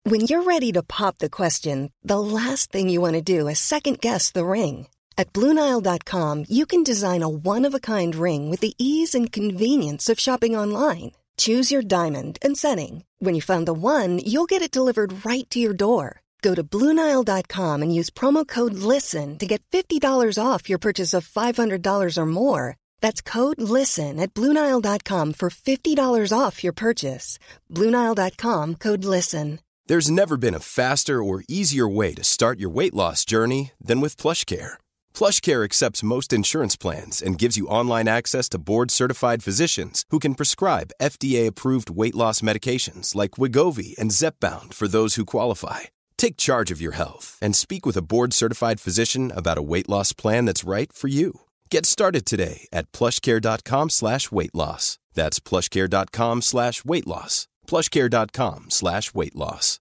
When you're ready to pop the question, the last thing you want to do is second-guess the ring. At BlueNile.com, you can design a one-of-a-kind ring with the ease and convenience of shopping online. Choose your diamond and setting. When you find the one, you'll get it delivered right to your door. Go to BlueNile.com and use promo code LISTEN to get $50 off your purchase of $500 or more. That's code LISTEN at BlueNile.com for $50 off your purchase. BlueNile.com, code LISTEN. There's never been a faster or easier way to start your weight loss journey than with PlushCare. PlushCare accepts most insurance plans and gives you online access to board-certified physicians who can prescribe FDA-approved weight loss medications like Wegovy and Zepbound for those who qualify. Take charge of your health and speak with a board-certified physician about a weight loss plan that's right for you. Get started today at plushcare.com/weight loss. That's plushcare.com/weight loss. plushcare.com/weight loss.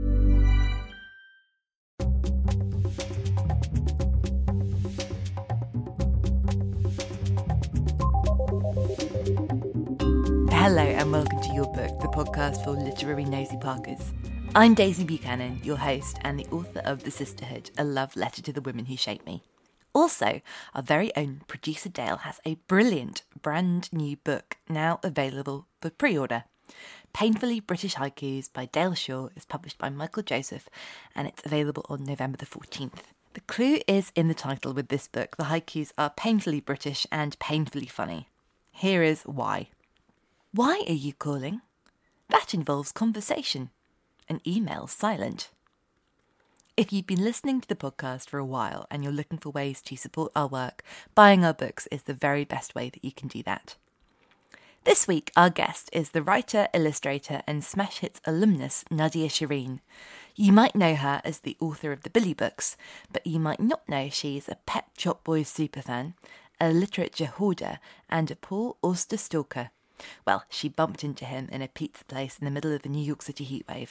Hello and welcome to Your Book, the podcast for literary nosy Parkers. I'm Daisy Buchanan, your host and the author of The Sisterhood, a love letter to the women who shaped me. Also, our very own producer Dale has a brilliant brand new book now available for pre-order. Painfully British Haikus by Dale Shaw is published by Michael Joseph and it's available on November the 14th. The clue is in the title with this book. The haikus are painfully British and painfully funny. Here is why. Why are you calling? That involves conversation. An email's silent. If you've been listening to the podcast for a while and you're looking for ways to support our work, buying our books is the very best way that you can do that. This week, our guest is the writer, illustrator and Smash Hits alumnus Nadia Shireen. You might know her as the author of the Billy books, but you might not know she's a Pet Shop Boys superfan, a literature hoarder and a Paul Auster stalker. Well, she bumped into him in a pizza place in the middle of the New York City heatwave.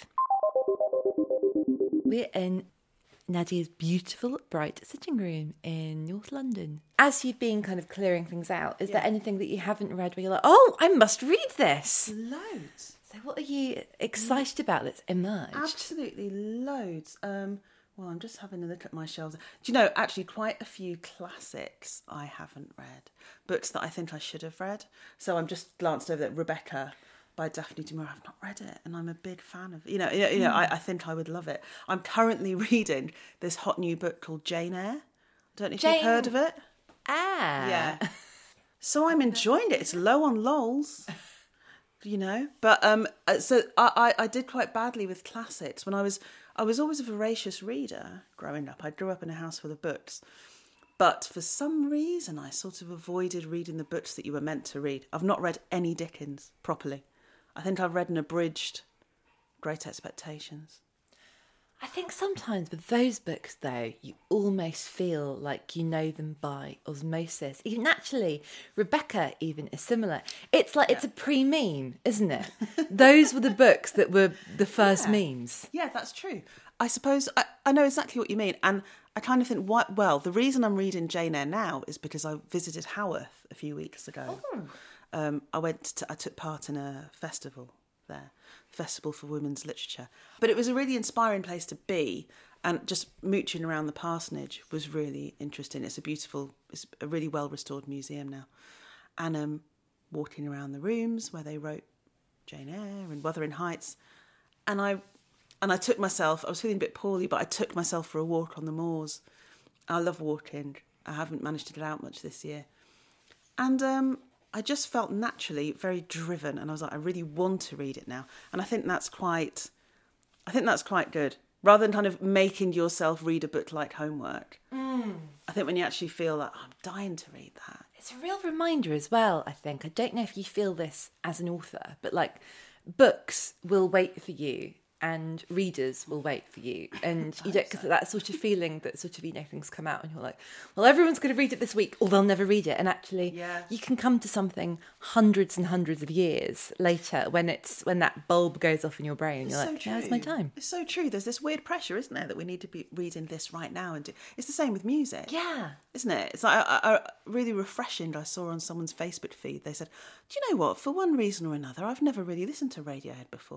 We're in Nadia's beautiful, bright sitting room in North London. As you've been kind of clearing things out, is there anything that you haven't read where you're like, oh, I must read this? Loads. So what are you excited about that's emerged? Absolutely loads. Well, I'm just having a look at my shelves. Do you know, actually quite a few classics I haven't read. Books that I think I should have read. So I'm just glanced over that Rebecca by Daphne du Maurier. I've not read it and I'm a big fan of it. I think I would love it. I'm currently reading this hot new book called Jane Eyre. I don't know if you've heard of it. Ah. Yeah. So I'm enjoying it. It's low on lols. But so I did quite badly with classics. When I was always a voracious reader growing up. I grew up in a house full of books. But for some reason, I sort of avoided reading the books that you were meant to read. I've not read any Dickens properly. I think I've read an abridged Great Expectations. I think sometimes with those books, though, you almost feel like you know them by osmosis. Even actually, Rebecca even is similar. It's like it's a pre-meme, isn't it? Those were the books that were the first memes. Yeah, that's true. I suppose I know exactly what you mean. And I kind of think, the reason I'm reading Jane Eyre now is because I visited Haworth a few weeks ago. Oh. I took part in a festival there, Festival for Women's Literature. But it was a really inspiring place to be, and just mooching around the parsonage was really interesting. It's a really well-restored museum now. And walking around the rooms where they wrote Jane Eyre and Wuthering Heights. And I took myself, I was feeling a bit poorly, but I took myself for a walk on the moors. I love walking. I haven't managed to get out much this year. And I just felt naturally very driven, and I was like, I really want to read it now. And I think that's quite good. Rather than kind of making yourself read a book like homework. I think when you actually feel like, I'm dying to read that. It's a real reminder as well, I think. I don't know if you feel this as an author, but like books will wait for you and readers will wait for you. And you don't, because that sort of feeling that sort of, things come out and you're like, well, everyone's going to read it this week or they'll never read it. And actually you can come to something hundreds and hundreds of years later when that bulb goes off in your brain and you're like, now's my time. It's so true. There's this weird pressure, isn't there, that we need to be reading this right now. It's the same with music. Yeah. Isn't it? It's like really refreshing. I saw on someone's Facebook feed, they said, do you know what? For one reason or another, I've never really listened to Radiohead before.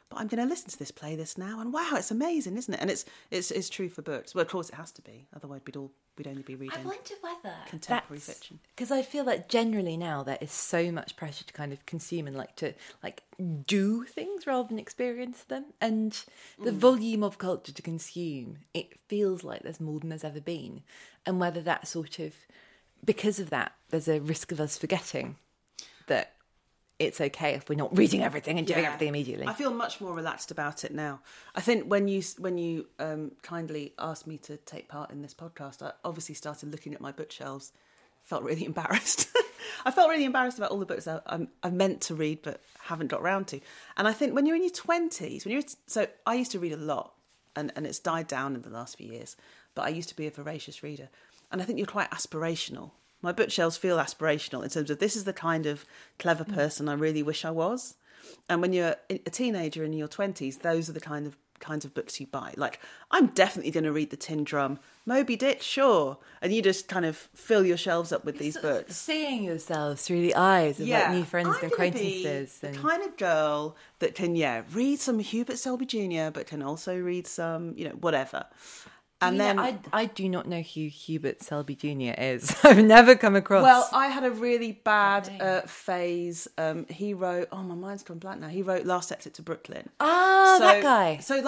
but I'm going to listen to this playlist now, and wow, it's amazing, isn't it? And it's true for books. Well, of course it has to be. Otherwise, we'd only be reading. I wonder whether contemporary fiction. Because I feel that generally now there is so much pressure to kind of consume and to do things rather than experience them, and the volume of culture to consume, it feels like there's more than there's ever been, and whether that sort of, because of that, there's a risk of us forgetting that it's okay if we're not reading everything and doing everything immediately. I feel much more relaxed about it now. I think when you kindly asked me to take part in this podcast, I obviously started looking at my bookshelves. Felt really embarrassed. I felt really embarrassed about all the books I meant to read but haven't got round to. And I think when you're in your 20s, so I used to read a lot, and it's died down in the last few years, but I used to be a voracious reader. And I think you're quite aspirational. My bookshelves feel aspirational in terms of this is the kind of clever person I really wish I was. And when you're a teenager in your 20s, those are the kinds of books you buy. Like, I'm definitely going to read The Tin Drum. Moby Dick, sure. And you just kind of fill your shelves up with these books. Seeing yourselves through the eyes of new friends and acquaintances. The kind of girl that can, read some Hubert Selby Jr., but can also read some, whatever. And then I do not know who Hubert Selby Jr. is. I've never come across. Well, I had a really bad phase. He wrote. Oh, my mind's gone blank now. He wrote Last Exit to Brooklyn. Ah, that guy. So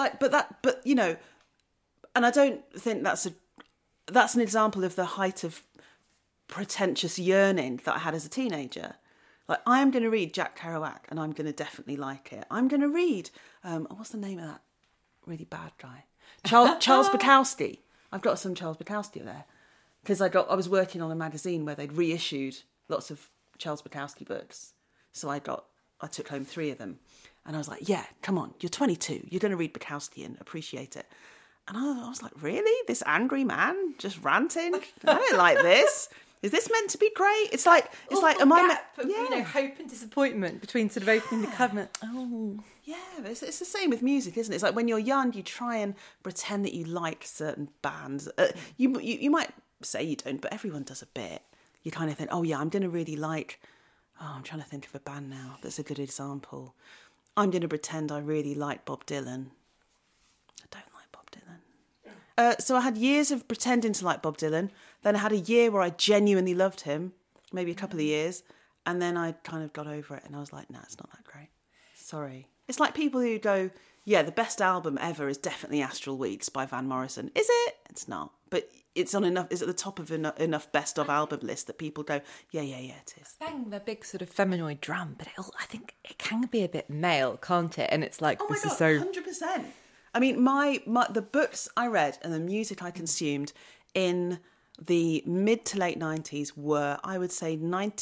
and I don't think that's an example of the height of pretentious yearning that I had as a teenager. Like, I am going to read Jack Kerouac, and I'm going to definitely like it. I'm going to read. What's the name of that really bad guy? Charles Bukowski. I've got some Charles Bukowski there because I was working on a magazine where they'd reissued lots of Charles Bukowski books. So I took home 3 of them, and I was like, "Yeah, come on, you're 22, you're going to read Bukowski and appreciate it." And I was like, "Really? This angry man just ranting? I don't like this. Is this meant to be great?" It's like, am I? Hope and disappointment between sort of opening the cover. Oh. Yeah, it's the same with music, isn't it? It's like when you're young, you try and pretend that you like certain bands. You might say you don't, but everyone does a bit. You kind of think, oh yeah, I'm going to really like... Oh, I'm trying to think of a band now that's a good example. I'm going to pretend I really like Bob Dylan. I don't like Bob Dylan. So I had years of pretending to like Bob Dylan. Then I had a year where I genuinely loved him, maybe a couple of years. And then I kind of got over it and I was like, nah, it's not that great. Sorry. It's like people who go, yeah, the best album ever is definitely Astral Weeks by Van Morrison. Is it? It's not. But it's at the top of enough best of album list that people go, yeah, it is. Bang, the big sort of feminine drum, but I think it can be a bit male, can't it? And it's like, is so 100%. I mean, the books I read and the music I consumed in the mid to late 90s were, I would say,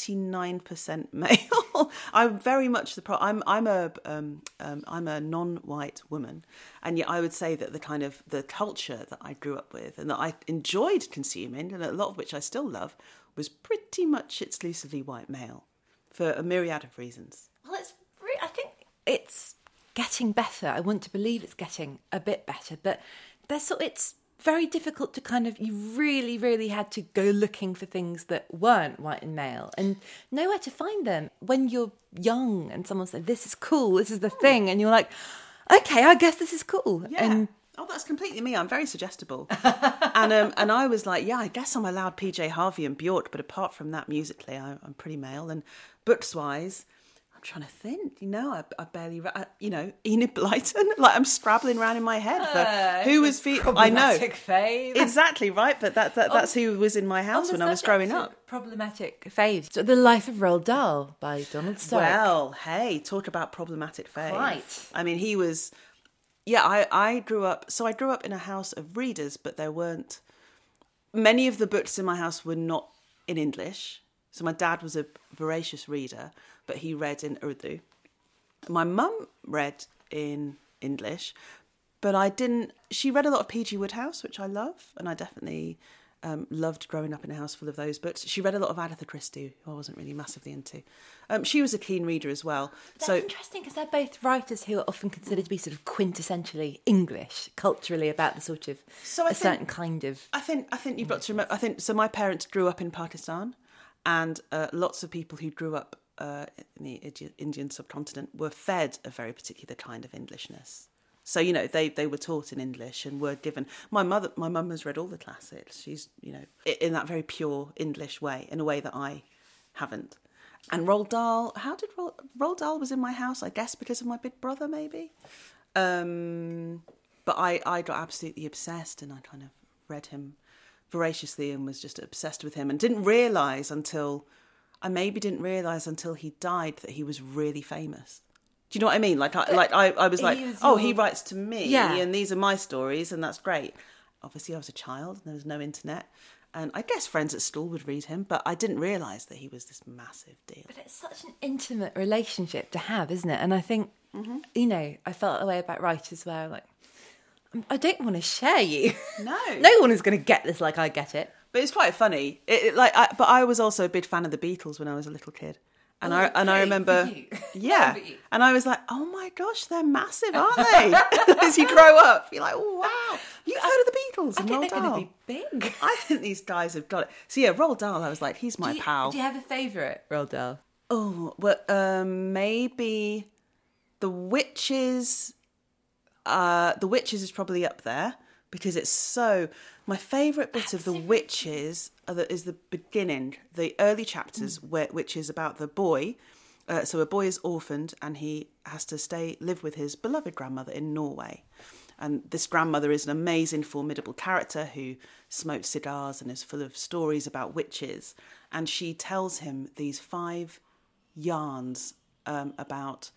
99% male. I'm very much I'm a non-white woman, and yet I would say that the culture that I grew up with and that I enjoyed consuming, and a lot of which I still love, was pretty much exclusively white male, for a myriad of reasons. Well, I think it's getting better. I want to believe it's getting a bit better, but it's very difficult to you really, really had to go looking for things that weren't white and male and nowhere to find them. When you're young and someone said, this is cool, this is the thing, and you're like, okay, I guess this is cool. Yeah. And that's completely me. I'm very suggestible. and I was like, yeah, I guess I'm allowed PJ Harvey and Bjork, but apart from that, musically, I'm pretty male. And books-wise, I'm trying to think, I barely, Enid Blyton, like I'm scrabbling around in my head for who was, I know. Fave. Exactly, right, but that's who was in my house when I was growing up. Problematic faves. So The Life of Roald Dahl by Donald Stark. Well, hey, talk about problematic fave. Right. I mean, he was, I grew up in a house of readers, but there weren't, many of the books in my house were not in English. So my dad was a voracious reader, but he read in Urdu. My mum read in English, but she read a lot of P.G. Wodehouse, which I love, and I definitely loved growing up in a house full of those books. She read a lot of Agatha Christie, who I wasn't really massively into. She was a keen reader as well. That's interesting, because they're both writers who are often considered to be sort of quintessentially English, culturally, about the sort of certain kind of... I think you've got to remember... so my parents grew up in Pakistan, and lots of people who grew up in the Indian subcontinent were fed a very particular kind of Englishness. So, you know, they were taught in English and were given... My mum has read all the classics. She's, you know, in that very pure English way, in a way that I haven't. And Roald Dahl, Roald Dahl was in my house, I guess, because of my big brother, maybe. But I got absolutely obsessed, and I kind of read him voraciously and was just obsessed with him, and didn't realise until he died that he was really famous. Do you know what I mean? I was like, he writes to me, and these are my stories, and that's great. Obviously, I was a child, and there was no internet. And I guess friends at school would read him, but I didn't realise that he was this massive deal. But it's such an intimate relationship to have, isn't it? And I think, you know, I felt the way about writers where, like, I don't want to share you. No. No one is going to get this like I get it. But it's quite funny. But I was also a big fan of the Beatles when I was a little kid. And I remember, and I was like, oh my gosh, they're massive, aren't they? As you grow up, you're like, oh, wow, you've heard of the Beatles. I think they're going to be big. I think these guys have got it. So yeah, Roald Dahl, I was like, he's my pal. Do you have a favourite Roald Dahl? Oh, well, maybe The Witches. The Witches is probably up there because it's so... My favourite bit of The Witches is the beginning, the early chapters, which is about the boy. So a boy is orphaned and he has to live with his beloved grandmother in Norway. And this grandmother is an amazing, formidable character who smokes cigars and is full of stories about witches. And she tells him these 5 yarns about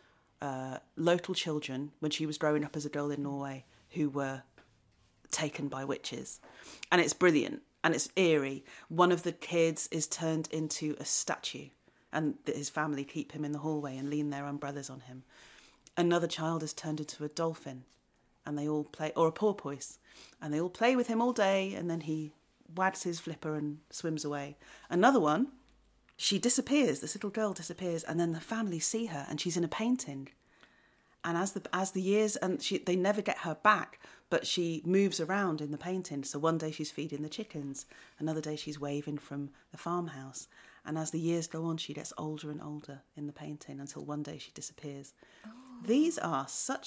local children when she was growing up as a girl in Norway who were taken by witches. And it's brilliant and it's eerie. One of the kids is turned into a statue and his family keep him in the hallway and lean their umbrellas on him. Another child is turned into a dolphin and they all play, or a porpoise, and they all play with him all day, and then he wags his flipper and swims away. Another one, she disappears, this little girl disappears, and then the family see her and she's in a painting. And as the years, and they never get her back, but she moves around in the painting. So one day she's feeding the chickens, another day she's waving from the farmhouse. And as the years go on, she gets older and older in the painting until one day she disappears. Oh. These are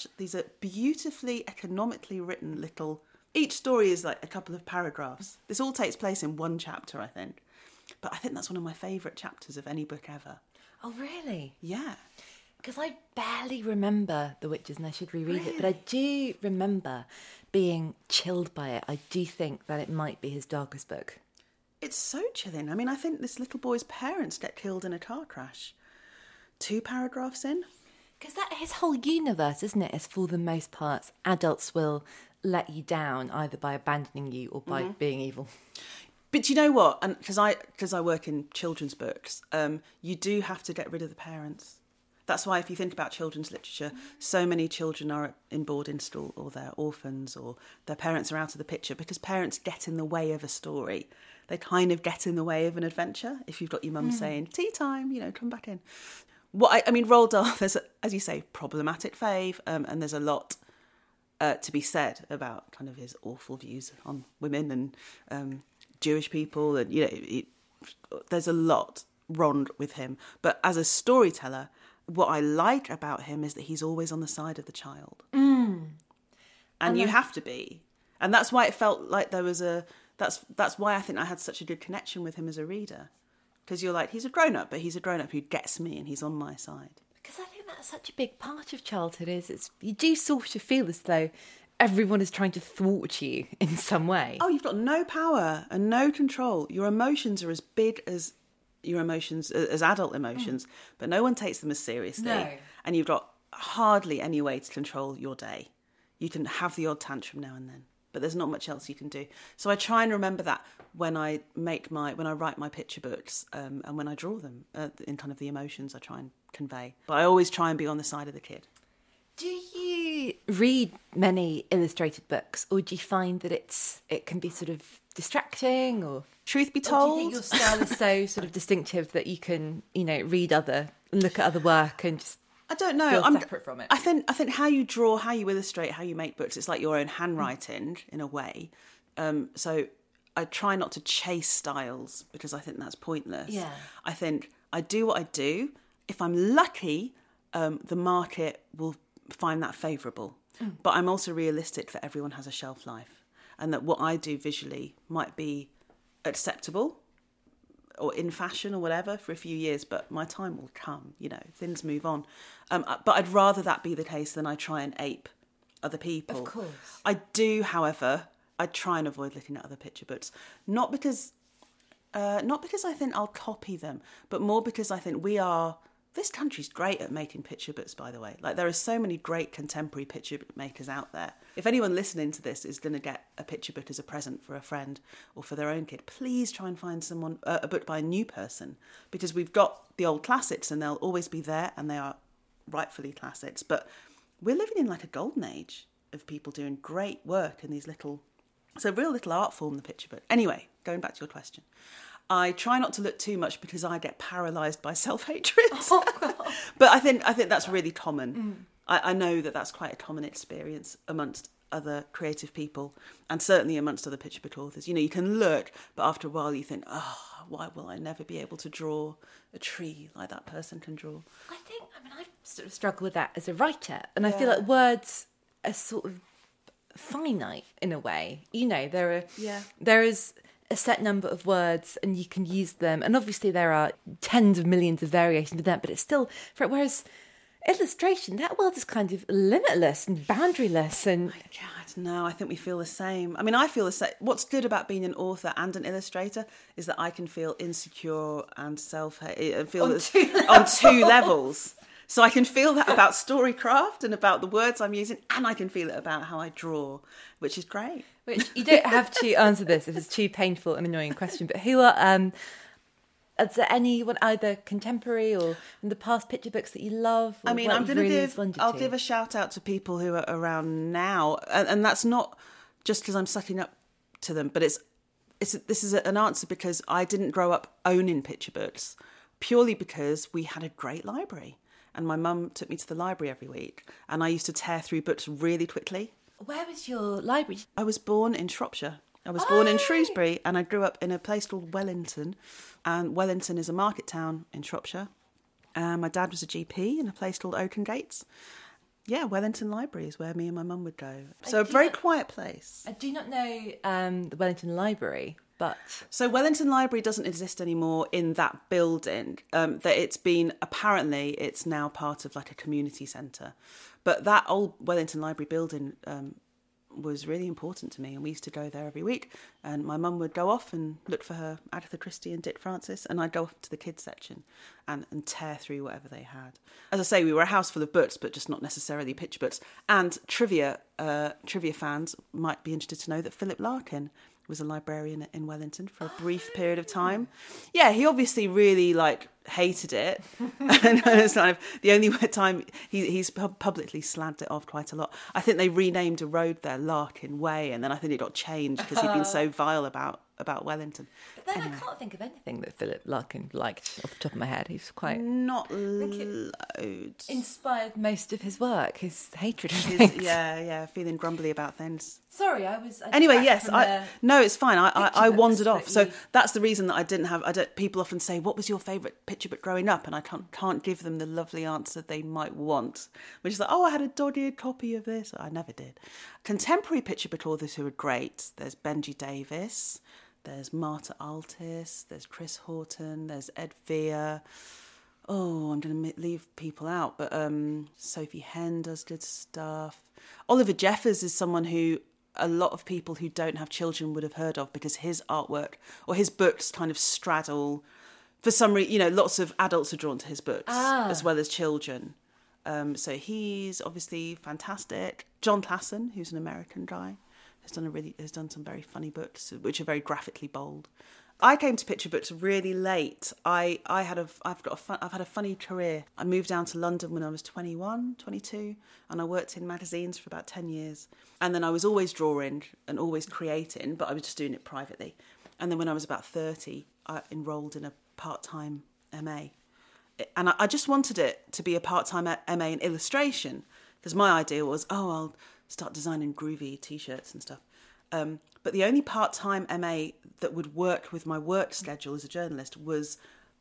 beautifully economically written little... Each story is like a couple of paragraphs. This all takes place in one chapter, I think. But I think that's one of my favourite chapters of any book ever. Oh, really? Yeah. Because I barely remember The Witches and I should reread it. But I do remember being chilled by it. I do think that it might be his darkest book. It's so chilling. I mean, I think this little boy's parents get killed in a car crash 2 paragraphs in. Because his whole universe, isn't it, is for the most part, adults will let you down either by abandoning you or by being evil. But you know what? And because I work in children's books, you do have to get rid of the parents. That's why if you think about children's literature, so many children are in boarding school or they're orphans or their parents are out of the picture because parents get in the way of a story. They kind of get in the way of an adventure. If you've got your mum saying, tea time, come back in. I mean, Roald Dahl, there's, as you say, problematic fave, and there's a lot to be said about kind of his awful views on women and Jewish people. And, there's a lot wrong with him. But as a storyteller... What I like about him is that he's always on the side of the child. And you have to be. And that's why it felt like there was that's why I think I had such a good connection with him as a reader. Because you're like, he's a grown-up, but he's a grown-up who gets me and he's on my side. Because I think that's such a big part of childhood you do sort of feel as though everyone is trying to thwart you in some way. Oh, you've got no power and no control. Your emotions are as big as... your emotions as adult emotions, but no one takes them as seriously. No. And you've got hardly any way to control your day. You can have the odd tantrum now and then, but there's not much else you can do. So I try and remember that when I write my picture books and when I draw them in kind of the emotions I try and convey. But I always try and be on the side of the kid. Do you read many illustrated books, or do you find that it can be sort of distracting, or... Truth be told, do you think your style is so sort of distinctive that you can, look at other work and just I don't know, feel separate from it? I think how you draw, how you illustrate, how you make books, it's like your own handwriting in a way. So I try not to chase styles because I think that's pointless. Yeah. I think I do what I do, if I'm lucky, the market will find that favourable. But I'm also realistic that everyone has a shelf life, and that what I do visually might be acceptable or in fashion or whatever for a few years, but my time will come, things move on. But I'd rather that be the case than I try and ape other people. Of course. I do, however, I try and avoid looking at other picture books, not because I think I'll copy them, but more because I think this country's great at making picture books, by the way. Like, there are so many great contemporary picture book makers out there. If anyone listening to this is going to get a picture book as a present for a friend or for their own kid, please try and find a book by a new person, because we've got the old classics and they'll always be there, and they are rightfully classics. But we're living in like a golden age of people doing great work in these it's a real little art form, the picture book. Anyway, going back to your question. I try not to look too much because I get paralysed by self-hatred. Oh, but I think that's really common. I know that that's quite a common experience amongst other creative people, and certainly amongst other picture book authors. You can look, but after a while you think, why will I never be able to draw a tree like that person can draw? I sort of struggle with that as a writer, and I feel like words are sort of finite in a way. There is a set number of words and you can use them, and obviously there are tens of millions of variations of that, but it's still, whereas illustration, that world is kind of limitless and boundaryless. And God, no, I think we feel the same. I mean, I feel the same. What's good about being an author and an illustrator is that I can feel insecure and self-hate on two levels. So I can feel that about storycraft and about the words I'm using, and I can feel it about how I draw, which is great. Which, you don't have to answer this if it's too painful and annoying question, but who are is there anyone either contemporary or in the past picture books that you love? I mean, I'll give a shout out to people who are around now, and that's not just because I'm sucking up to them, but this is an answer because I didn't grow up owning picture books, purely because we had a great library. And my mum took me to the library every week, and I used to tear through books really quickly. Where was your library? I was born in Shropshire. I was born in Shrewsbury, and I grew up in a place called Wellington. And Wellington is a market town in Shropshire. My dad was a GP in a place called Oakengates. Yeah, Wellington Library is where me and my mum would go. So a very quiet place. I do not know the Wellington Library. But so Wellington Library doesn't exist anymore in that building. Apparently it's now part of like a community centre. But that old Wellington Library building was really important to me, and we used to go there every week. And my mum would go off and look for her Agatha Christie and Dick Francis, and I'd go off to the kids section and tear through whatever they had. As I say, we were a house full of books, but just not necessarily picture books. And trivia fans might be interested to know that Philip Larkin was a librarian in Wellington for a brief period of time. Yeah, he obviously really hated it. And it's kind of the only time he's publicly slagged it off quite a lot. I think they renamed a road there Larkin Way, and then I think it got changed because he'd been so vile about Wellington. But then anyway. I can't think of anything that Philip Larkin liked off the top of my head. He's quite... Not loads. Inspired most of his work, his hatred of things. Yeah, feeling grumbly about things. Sorry, Anyway, yes, no, it's fine. I wandered off. So that's the reason that I didn't have... people often say, what was your favourite picture book growing up? And I can't give them the lovely answer they might want, which is like, I had a dog-eared copy of this. I never did. Contemporary picture book authors who are great. There's Benji Davis, there's Marta Altis, there's Chris Horton, there's Ed Vere. Oh, I'm going to leave people out, but Sophie Henn does good stuff. Oliver Jeffers is someone who a lot of people who don't have children would have heard of, because his artwork or his books kind of straddle, for some reason, lots of adults are drawn to his books as well as children. So he's obviously fantastic. John Klassen, who's an American guy, has done some very funny books, which are very graphically bold. I came to picture books really late. I've had a funny career. I moved down to London when I was 21, 22, and I worked in magazines for about 10 years. And then I was always drawing and always creating, but I was just doing it privately. And then when I was about 30, I enrolled in a part-time MA. And I just wanted it to be a part-time MA in illustration, because my idea was, I'll start designing groovy T-shirts and stuff. But the only part-time MA that would work with my work schedule as a journalist was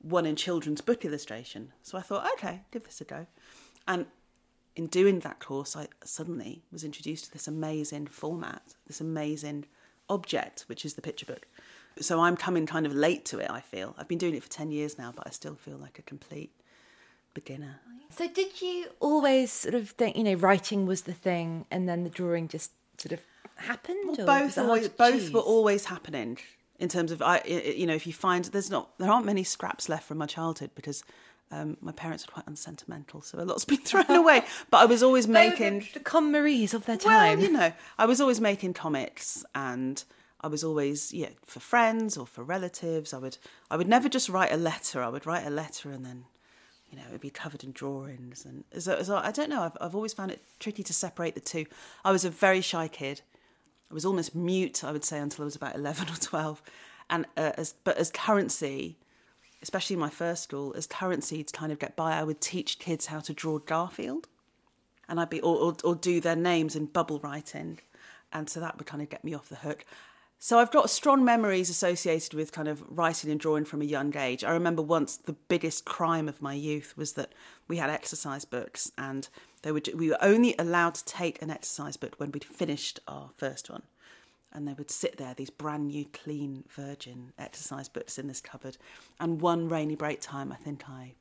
one in children's book illustration. So I thought, okay, give this a go. And in doing that course, I suddenly was introduced to this amazing format, this amazing object, which is the picture book. So I'm coming kind of late to it, I feel. I've been doing it for 10 years now, but I still feel like a complete beginner. So did you always sort of think, writing was the thing and then the drawing just sort of happened? Well, both were always happening in terms of, if you find there aren't many scraps left from my childhood because my parents are quite unsentimental, so a lot's been thrown away. But I was always making... the Con-Maries of their time. Well, I was always making comics, and I was always, for friends or for relatives. I would never just write a letter. I would write a letter and then, it would be covered in drawings. And so I don't know, I've always found it tricky to separate the two. I was a very shy kid. I was almost mute, I would say, until I was about 11 or 12. And as currency, especially in my first school, as currency to kind of get by, I would teach kids how to draw Garfield, and I'd be or do their names in bubble writing, and so that would kind of get me off the hook. So I've got strong memories associated with kind of writing and drawing from a young age. I remember once the biggest crime of my youth was that we had exercise books, and we were only allowed to take an exercise book when we'd finished our first one. And they would sit there, these brand new, clean, virgin exercise books in this cupboard. And one rainy break time, I think I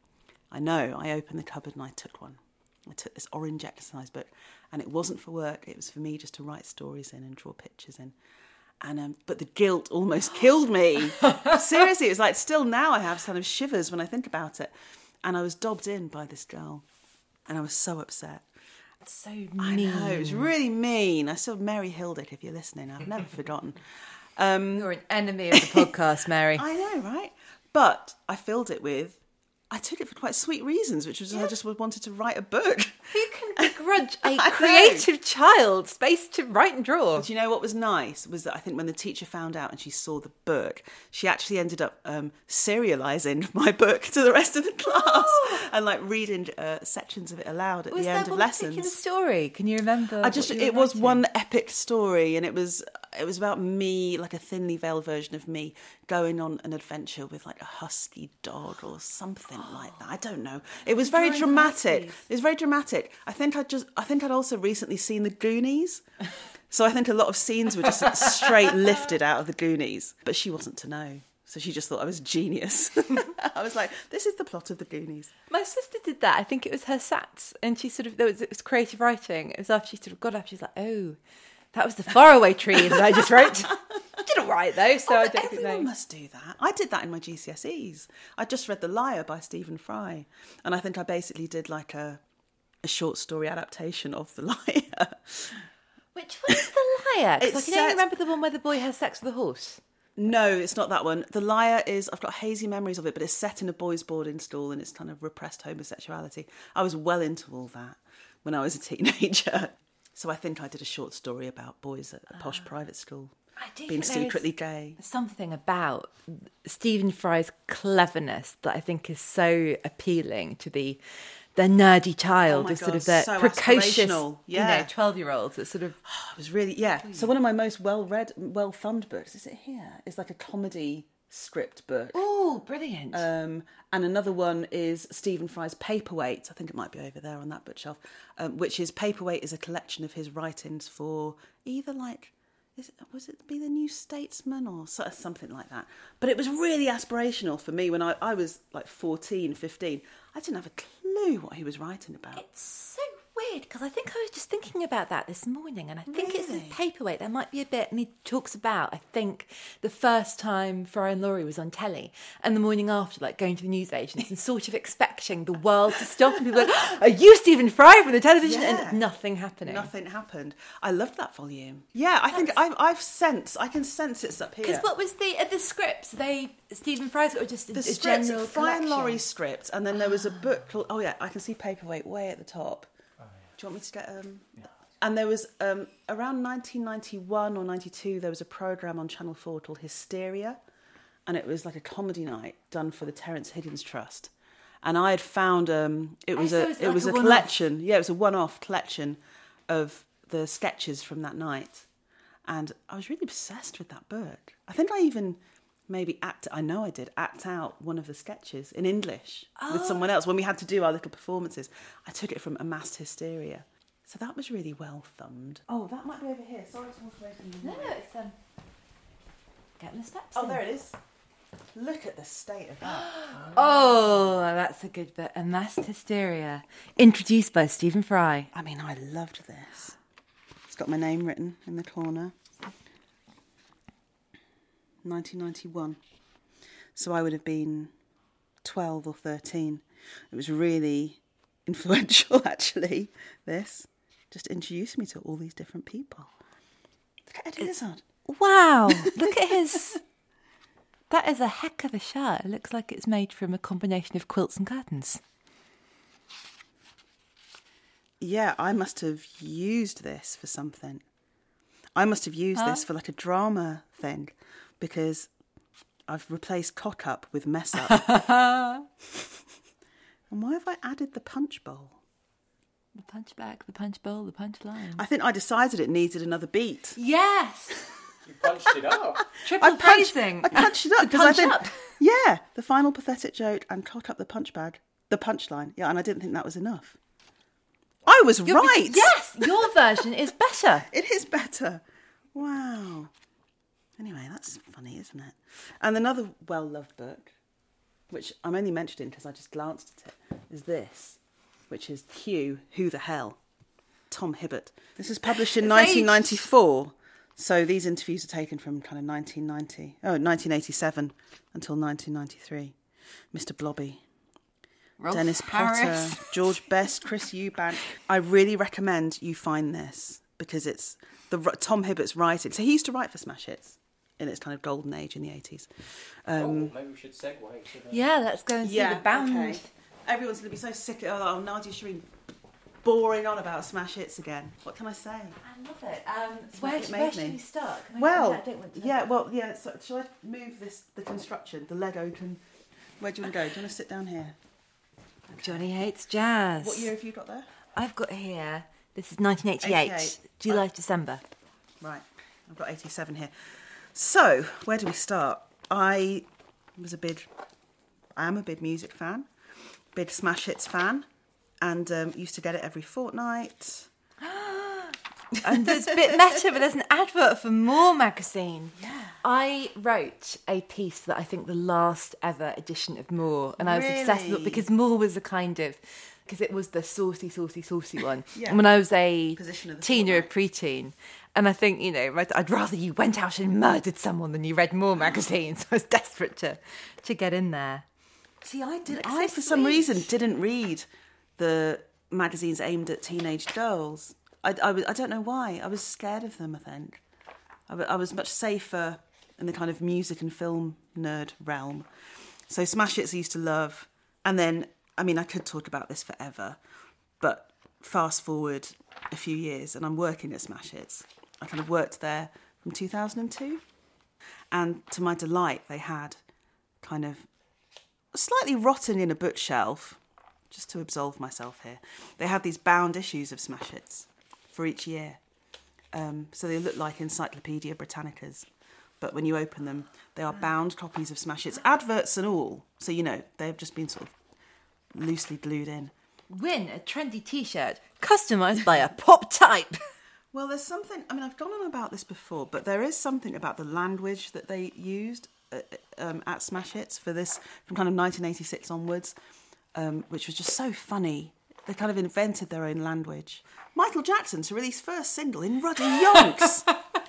opened the cupboard and I took one. I took this orange exercise book, and it wasn't for work. It was for me just to write stories in and draw pictures in. And but the guilt almost killed me. Seriously, it was like still now I have kind of shivers when I think about it. And I was dobbed in by this girl, and I was so upset. So mean. I know, it was really mean. I saw Mary Hildick, if you're listening, I've never forgotten. You're an enemy of the podcast, Mary. I know, right? But I filled it with, I took it for quite sweet reasons, which was I just wanted to write a book. Who can begrudge a creative child space to write and draw? But you know what was nice was that I think when the teacher found out and she saw the book, she actually ended up serialising my book to the rest of the class and like reading sections of it aloud at the end of lessons. Was there one particular story? Can you remember? It was one epic story, and it was about me, like a thinly veiled version of me going on an adventure with like a husky dog or something like that. I don't know. It was very dramatic. It was very dramatic. I think I'd also recently seen The Goonies. So I think a lot of scenes were just straight lifted out of The Goonies. But she wasn't to know. So she just thought I was a genius. I was like, this is the plot of The Goonies. My sister did that. I think it was her Sats. And she it was creative writing. It was after she sort of got up, she's like, oh, that was the faraway tree that I just wrote. I didn't write though, so I don't think everyone must do that. I did that in my GCSEs. I just read The Liar by Stephen Fry, and I think I basically did like a short story adaptation of The Liar. Which one's The Liar? Because I can only remember the one where the boy has sex with a horse. No, it's not that one. The Liar is, I've got hazy memories of it, but it's set in a boys' boarding school and it's kind of repressed homosexuality. I was well into all that when I was a teenager. So I think I did a short story about boys at a posh private school being secretly gay. Something about Stephen Fry's cleverness that I think is so appealing to the nerdy child, sort of the precocious, 12-year-olds. It's sort of it was really So one of my most well-read, well-thumbed books, is it here? It's like a comedy script book. Oh, brilliant! And another one is Stephen Fry's Paperweight. I think it might be over there on that bookshelf. Which is Paperweight is a collection of his writings for either was it Be the New Statesman or something like that. But it was really aspirational for me when I was like 14, 15. I didn't have a clue what he was writing about. It's so weird because I think I was just thinking about that this morning, and I think it's a Paperweight. There might be a bit, and he talks about, I think, the first time Fry and Laurie was on telly, and the morning after, like going to the newsagents and sort of expecting the world to stop, and people were like, "Are you Stephen Fry from the television?" And nothing happening. Nothing happened. I loved that volume. Yeah, I think I can sense it's up here. Because what was the scripts? Stephen Fry's or just a general Fry and Laurie script, and then there was a book called I can see Paperweight way at the top. Do you want me to get And there was around 1991 or 92 there was a programme on Channel 4 called Hysteria, and it was like a comedy night done for the Terence Higgins Trust, and I had found it was a collection. Yeah, it was a one-off collection of the sketches from that night, and I was really obsessed with that book. I think I even maybe act out one of the sketches in English with someone else when we had to do our little performances. I took it from Amassed Hysteria. So that was really well thumbed. Oh, that might be over here. Sorry to walk away from you. No, it's getting the steps. Oh, there it is. Look at the state of that. Oh, that's a good bit. Amassed Hysteria. Introduced by Stephen Fry. I mean, I loved this. It's got my name written in the corner. 1991. So I would have been 12 or 13. It was really influential, actually, this. Just introduced me to all these different people. Look at Eddie Izzard. Wow, look at his... That is a heck of a shirt. It looks like it's made from a combination of quilts and curtains. Yeah, I must have used this for something. I must have used this for like a drama thing, because I've replaced cock up with mess up. And why have I added the punch bowl? The punch bag, the punch bowl, the punch line. I think I decided it needed another beat. Yes! You punched it up. Triple praising. I punched it up because I think, yeah, the final pathetic joke and cock up the punch bag, the punchline. Yeah, and I didn't think that was enough. I was right. Yes, your version is better. It is better. Wow. Anyway, that's funny, isn't it? And another well-loved book, which I'm only mentioning because I just glanced at it, is this, which is Q, Who the Hell? Tom Hibbert. This was published in 1994. So these interviews are taken from kind of 1987 until 1993. Mr. Blobby, Rolf Dennis Harris. Potter, George Best, Chris Eubank. I really recommend you find this because it's Tom Hibbert's writing. So he used to write for Smash Hits in its kind of golden age in the 80s. Maybe we should segue to the... Yeah, let's go and see the band. Okay. Everyone's going to be so sick of Nadia Shireen boring on about Smash Hits again. What can I say? I love it. Where should we start? So shall I move the construction? The Lego can... Where do you want to go? Do you want to sit down here? Okay. Johnny Hates Jazz. What year have you got there? I've got here, this is 1988, 88. July to December. Right, I've got 87 here. So, where do we start? I am a big music fan, big Smash Hits fan, and used to get it every fortnight. And it's a bit meta, but there's an advert for More magazine. Yeah. I wrote a piece that I think the last ever edition of More, and I was obsessed with it because More was because it was the saucy one. Yeah. And when I was a teen or a preteen, and I think, I'd rather you went out and murdered someone than you read More magazine, so I was desperate to get in there. See, for some reason, didn't read the magazines aimed at teenage girls. I don't know why. I was scared of them, I think. I was much safer in the kind of music and film nerd realm. So Smash Hits I used to love. And then, I could talk about this forever, but fast forward a few years and I'm working at Smash Hits. I kind of worked there from 2002. And to my delight, they had kind of slightly rotten in a bookshelf, just to absolve myself here. They had these bound issues of Smash Hits for each year. So they look like Encyclopedia Britannicas. But when you open them, they are bound copies of Smash Hits, adverts and all. So, they've just been sort of loosely glued in. Win a trendy T-shirt customized by a pop type. Well, there's something, I've gone on about this before, but there is something about the language that they used at Smash Hits for this, from kind of 1986 onwards, which was just so funny. They kind of invented their own language. Michael Jackson to release first single in Ruddy Yonks.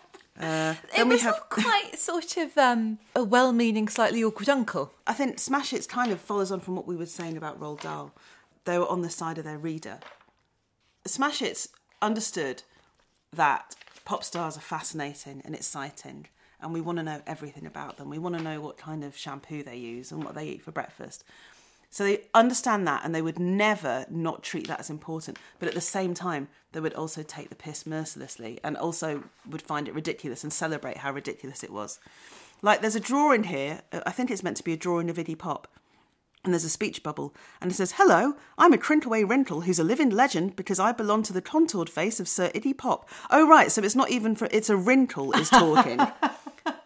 It was all quite sort of a well-meaning, slightly awkward uncle. I think Smash Hits kind of follows on from what we were saying about Roald Dahl. They were on the side of their reader. Smash Hits understood that pop stars are fascinating and exciting, and we want to know everything about them. We want to know what kind of shampoo they use and what they eat for breakfast. So they understand that, and they would never not treat that as important. But at the same time, they would also take the piss mercilessly and also would find it ridiculous and celebrate how ridiculous it was. Like, there's a drawing here. I think it's meant to be a drawing of Iggy Pop. And there's a speech bubble. And it says, "Hello, I'm a Crinkaway Wrinkle who's a living legend because I belong to the contoured face of Sir Iggy Pop." Oh, right, so it's not even it's a wrinkle is talking.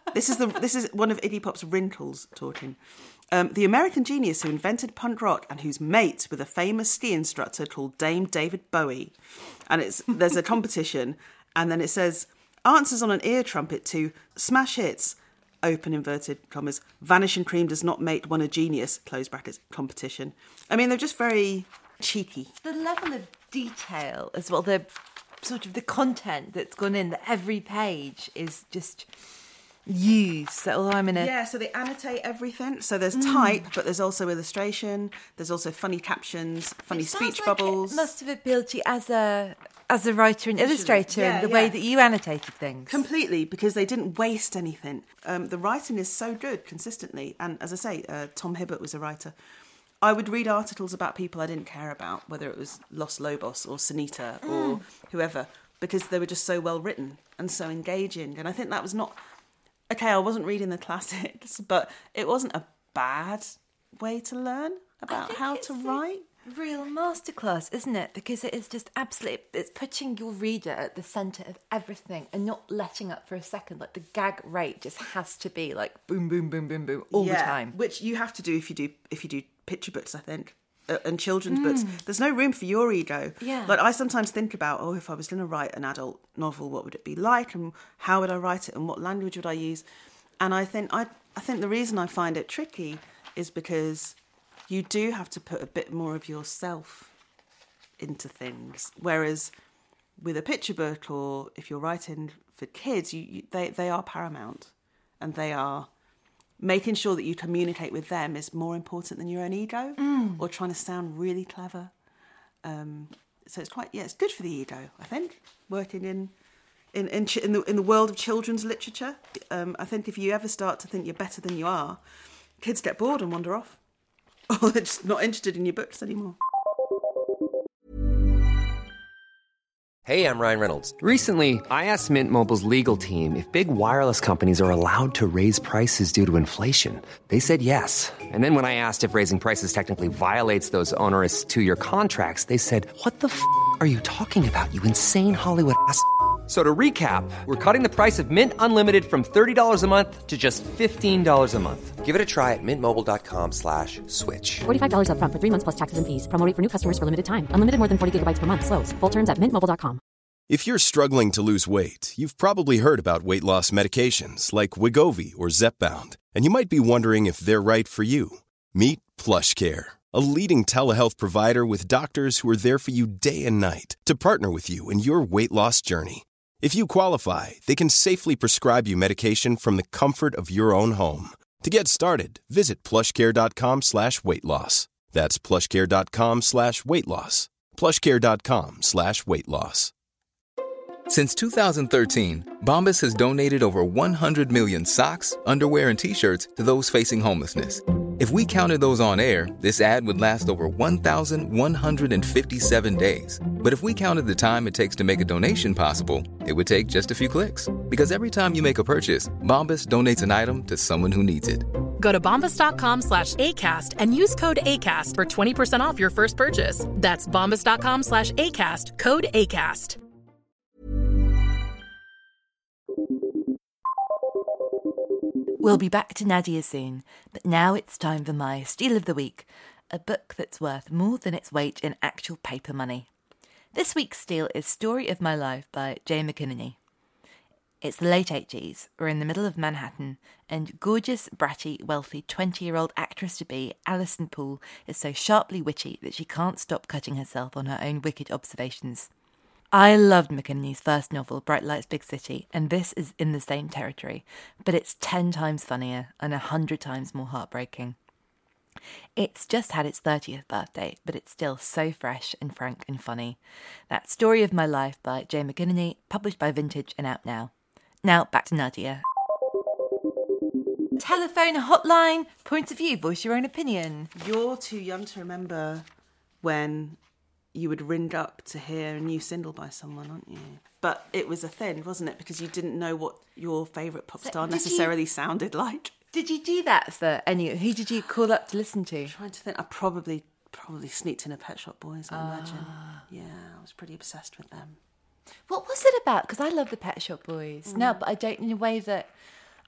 This is one of Iggy Pop's wrinkles talking. The American genius who invented punk rock and who's mates with a famous ski instructor called Dame David Bowie. And there's a competition, and then it says, answers on an ear trumpet to smash hits, open inverted commas, Vanishing Cream does not make one a genius, close brackets, competition. I mean, they're just very cheeky. The level of detail as well, the sort of the content that's gone in, that every page is just used. So so they annotate everything. So there's type, but there's also illustration. There's also funny captions, funny speech bubbles. It must have appealed to you as a writer and illustrator in the way that you annotated things. Completely, because they didn't waste anything. The writing is so good consistently. And as I say, Tom Hibbert was a writer. I would read articles about people I didn't care about, whether it was Los Lobos or Sunita or whoever, because they were just so well written and so engaging. And I think that was not... Okay, I wasn't reading the classics, but it wasn't a bad way to learn about how to write. Real masterclass, isn't it? Because it is just absolutely, it's putting your reader at the centre of everything and not letting up for a second. Like the gag rate just has to be like boom, boom, boom, boom, boom all the time. Which you have to do if you do picture books, I think, and children's books. There's no room for your ego. Yeah. Like I sometimes think about, if I was going to write an adult novel, what would it be like, and how would I write it, and what language would I use? And I think the reason I find it tricky is because you do have to put a bit more of yourself into things. Whereas with a picture book, or if you're writing for kids, they are paramount, and they are making sure that you communicate with them is more important than your own ego or trying to sound really clever. So it's it's good for the ego, I think, working in the world of children's literature. I think if you ever start to think you're better than you are, kids get bored and wander off. Or they're just not interested in your books anymore. Hey, I'm Ryan Reynolds. Recently, I asked Mint Mobile's legal team if big wireless companies are allowed to raise prices due to inflation. They said yes. And then when I asked if raising prices technically violates those onerous 2-year contracts, they said, what the f*** are you talking about, you insane Hollywood ass f- So to recap, we're cutting the price of Mint Unlimited from $30 a month to just $15 a month. Give it a try at mintmobile.com/switch. $45 up front for 3 months plus taxes and fees. Promo rate for new customers for limited time. Unlimited more than 40 gigabytes per month. Slows full terms at mintmobile.com. If you're struggling to lose weight, you've probably heard about weight loss medications like Wegovy or Zepbound, and you might be wondering if they're right for you. Meet PlushCare, a leading telehealth provider with doctors who are there for you day and night to partner with you in your weight loss journey. If you qualify, they can safely prescribe you medication from the comfort of your own home. To get started, visit plushcare.com/weightloss. That's plushcare.com/weightloss. plushcare.com/weightloss. Since 2013, Bombas has donated over 100 million socks, underwear, and T-shirts to those facing homelessness. If we counted those on air, this ad would last over 1,157 days. But if we counted the time it takes to make a donation possible, it would take just a few clicks. Because every time you make a purchase, Bombas donates an item to someone who needs it. Go to bombas.com/ACAST and use code ACAST for 20% off your first purchase. That's bombas.com/ACAST, code ACAST. We'll be back to Nadia soon, but now it's time for my Steal of the Week, a book that's worth more than its weight in actual paper money. This week's steal is Story of My Life by Jay McInerney. It's the late 80s, we're in the middle of Manhattan, and gorgeous, bratty, wealthy 20-year-old actress-to-be Alison Poole is so sharply witty that she can't stop cutting herself on her own wicked observations. I loved McInerney's first novel, Bright Lights, Big City, and this is in the same territory, but it's 10 times funnier and 100 times more heartbreaking. It's just had its 30th birthday, but it's still so fresh and frank and funny. That's Story of My Life by Jay McInerney, published by Vintage and out now. Now, back to Nadia. Telephone hotline, point of view, voice your own opinion. You're too young to remember when you would ring up to hear a new single by someone, aren't you? But it was a thing, wasn't it? Because you didn't know what your favourite pop star necessarily sounded like. Did you do that for any? Who did you call up to listen to? I'm trying to think. I probably sneaked in a Pet Shop Boys, I imagine. Yeah, I was pretty obsessed with them. What was it about? Because I love the Pet Shop Boys. No, but I don't in a way that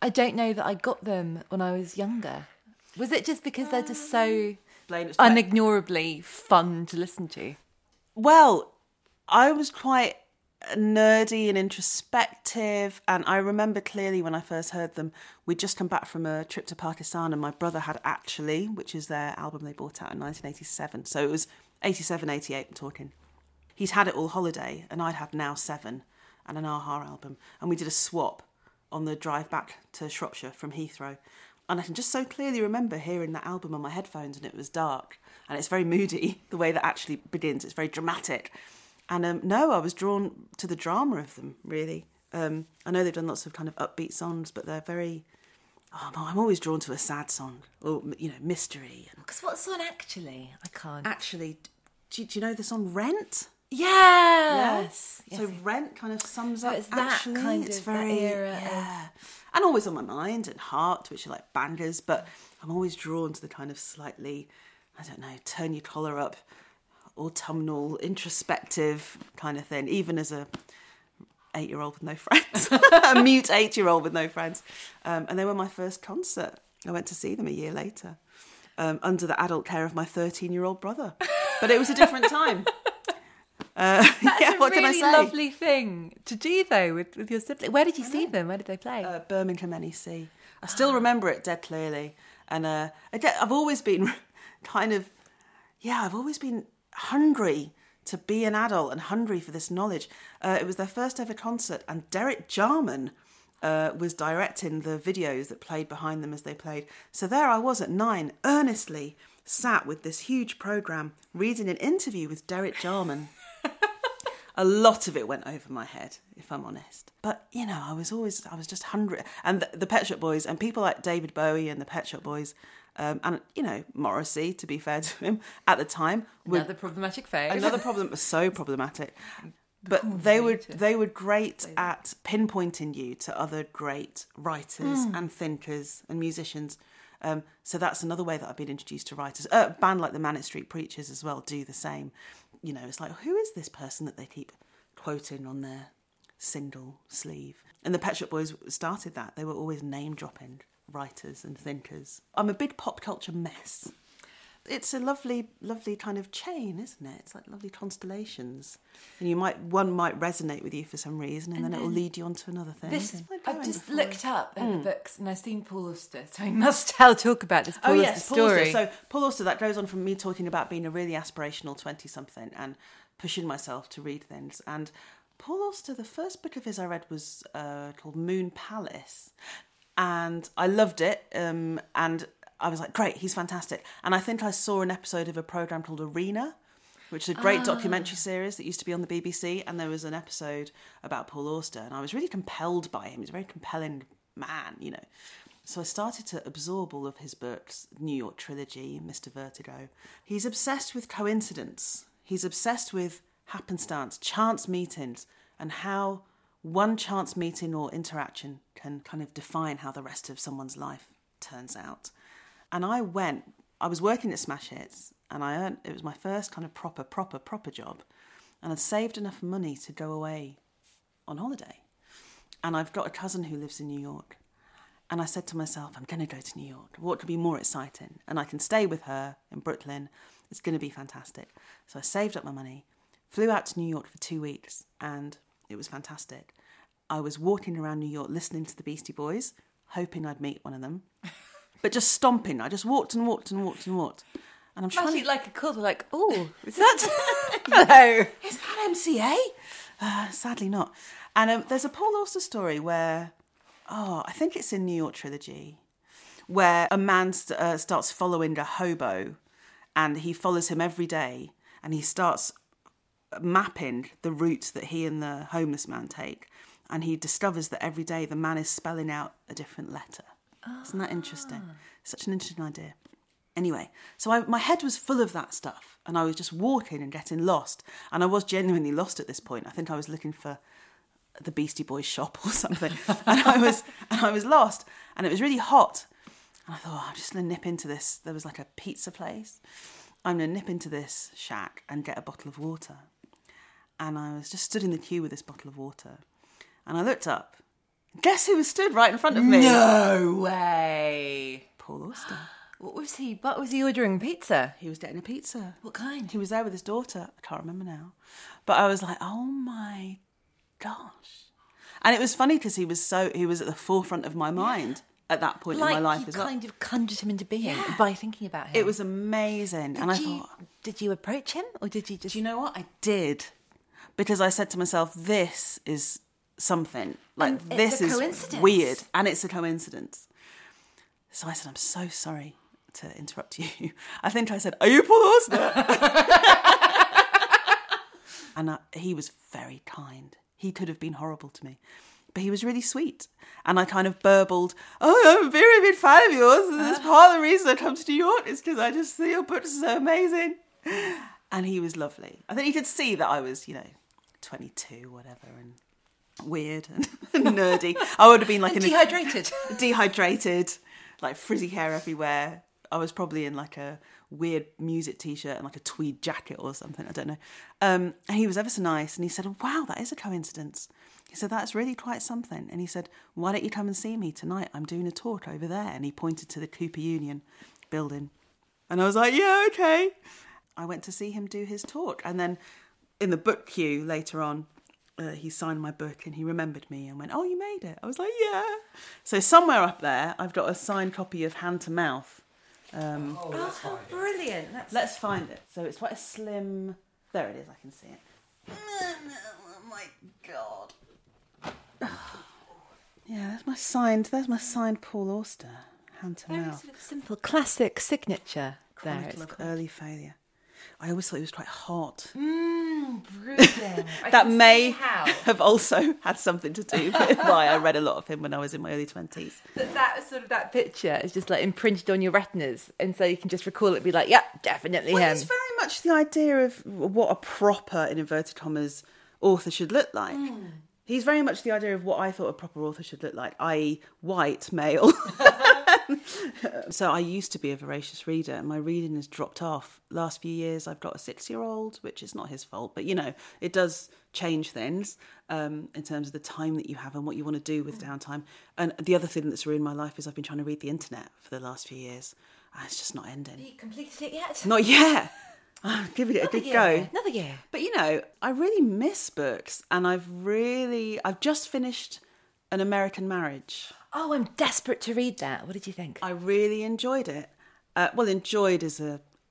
I don't know that I got them when I was younger. Was it just because they're just so unignorably fun to listen to? Well, I was quite nerdy and introspective, and I remember clearly when I first heard them, we'd just come back from a trip to Pakistan, and my brother had Actually, which is their album they brought out in 1987. So it was 87, 88, I'm talking. He'd had It All Holiday, and I'd had Now 7 and an Aha album, and we did a swap on the drive back to Shropshire from Heathrow. And I can just so clearly remember hearing that album on my headphones, and it was dark, and it's very moody, the way that Actually begins. It's very dramatic. And no, I was drawn to the drama of them, really. I know they've done lots of kind of upbeat songs, but they're very... Oh, I'm always drawn to a sad song, or, mystery. Because what's on Actually? I can't. Actually, do you know the song Rent? Yes. Yeah. So Rent kind of sums up it's that Actually. kind it's of very, that era. Yeah. And Always on My Mind and Heart, which are like bangers, but I'm always drawn to the kind of slightly, I don't know, turn your collar up, autumnal, introspective kind of thing, even as a 8-year-old with no friends, a mute 8-year-old with no friends. And they were my first concert. I went to see them a year later, under the adult care of my 13-year-old brother. But it was a different time. That's a what can I really say? lovely thing to do, though, with your sibling. Where did you see them? Where did they play? Birmingham NEC. I still remember it dead clearly. And I've always been I've always been hungry to be an adult and hungry for this knowledge. It was their first ever concert, and Derek Jarman was directing the videos that played behind them as they played. So there I was at 9, earnestly sat with this huge programme, reading an interview with Derek Jarman. A lot of it went over my head, if I'm honest. But, I was just hungry. And the Pet Shop Boys, and people like David Bowie and the Pet Shop Boys, and, Morrissey, to be fair to him, at the time. Another problematic phase. Another problem, so problematic. But they were great at pinpointing you to other great writers and thinkers and musicians. So that's another way that I've been introduced to writers. A band like the Manic Street Preachers as well do the same. It's like, who is this person that they keep quoting on their Sindel sleeve? And the Pet Shop Boys started that. They were always name-dropping writers and thinkers. I'm a big pop culture mess. It's a lovely, lovely kind of chain, isn't it? It's like lovely constellations. And one might resonate with you for some reason, and then it will lead you on to another thing. I've just looked up at the books, and I've seen Paul Auster, so I must talk about this Paul Auster story. Paul Auster. So Paul Auster, that goes on from me talking about being a really aspirational 20-something and pushing myself to read things. And Paul Auster, the first book of his I read was called Moon Palace, and I loved it, and I was like, great, he's fantastic. And I think I saw an episode of a programme called Arena, which is a great documentary series that used to be on the BBC, and there was an episode about Paul Auster, and I was really compelled by him. He's a very compelling man, So I started to absorb all of his books, New York Trilogy, Mr. Vertigo. He's obsessed with coincidence. He's obsessed with happenstance, chance meetings, and how one chance meeting or interaction can kind of define how the rest of someone's life turns out. And I was working at Smash Hits, and it was my first kind of proper job. And I'd saved enough money to go away on holiday. And I've got a cousin who lives in New York. And I said to myself, I'm going to go to New York. What could be more exciting? And I can stay with her in Brooklyn. It's going to be fantastic. So I saved up my money, flew out to New York for 2 weeks, and it was fantastic. I was walking around New York listening to the Beastie Boys, hoping I'd meet one of them. But just stomping. I just walked and walked and walked and walked. And I'm trying to... like a call, like, oh, is that... Hello. Is that MCA? Sadly not. And there's a Paul Auster story where, I think it's in New York Trilogy, where a man starts following a hobo, and he follows him every day, and he starts mapping the route that he and the homeless man take. And he discovers that every day the man is spelling out a different letter. Isn't that interesting? Such an interesting idea. Anyway, so my head was full of that stuff, and I was just walking and getting lost. And I was genuinely lost at this point. I think I was looking for the Beastie Boys shop or something, and I was lost. And it was really hot. And I thought, I'm just going to nip into this. There was like a pizza place. I'm going to nip into this shack and get a bottle of water. And I was just stood in the queue with this bottle of water. And I looked up, Guess who was stood right in front of me? No way. Paul Auster. What was he ordering? Pizza? He was getting a pizza. What kind? He was there with his daughter. I can't remember now. But I was like, oh my gosh. And it was funny because he was at the forefront of my mind at that point in my life as well. Kind of conjured him into being by thinking about him. It was amazing. I thought, did you approach him or did you just... Do you know what? I did. Because I said to myself, this is something. Like, this is weird. And it's a coincidence. So I said, I'm so sorry to interrupt you. I think I said, are you Paul Auster? And he was very kind. He could have been horrible to me. But he was really sweet. And I kind of burbled, oh, I'm a very big fan of yours. And that's part of the reason I come to New York is because I just think your books are so amazing. And he was lovely. I think he could see that I was, 22, whatever, and weird and nerdy. I would have been like... Dehydrated, like frizzy hair everywhere. I was probably in like a weird music T-shirt and like a tweed jacket or something, I don't know. And he was ever so nice. And he said, wow, that is a coincidence. He said, that's really quite something. And he said, why don't you come and see me tonight? I'm doing a talk over there. And he pointed to the Cooper Union building. And I was like, yeah, okay. I went to see him do his talk. And then in the book queue later on, he signed my book and he remembered me and went, oh, you made it. I was like, yeah. So somewhere up there, I've got a signed copy of Hand to Mouth. How brilliant. Let's find it. So it's quite a slim... There it is, I can see it. Oh my God. Yeah, there's my signed Paul Auster, Hand to Mouth. Sort of simple, classic signature there. Chronicle of Early Failure. I always thought he was quite hot. Brilliant. That may have also had something to do with why I read a lot of him when I was in my early 20s. That picture is just like imprinted on your retinas, and so you can just recall it and be like, yeah, definitely him. It's very much the idea of what a proper, in inverted commas, author should look like. He's very much the idea of what I thought a proper author should look like, i.e. white, male. So I used to be a voracious reader and my reading has dropped off. Last few years I've got a 6-year-old, which is not his fault, but it does change things in terms of the time that you have and what you want to do with downtime. And the other thing that's ruined my life is I've been trying to read the internet for the last few years. And it's just not ending. Have you completed it yet? Not yet. I'm giving it a good go. Another year. But I really miss books and I've just finished An American Marriage. Oh, I'm desperate to read that. What did you think? I really enjoyed it. Enjoyed is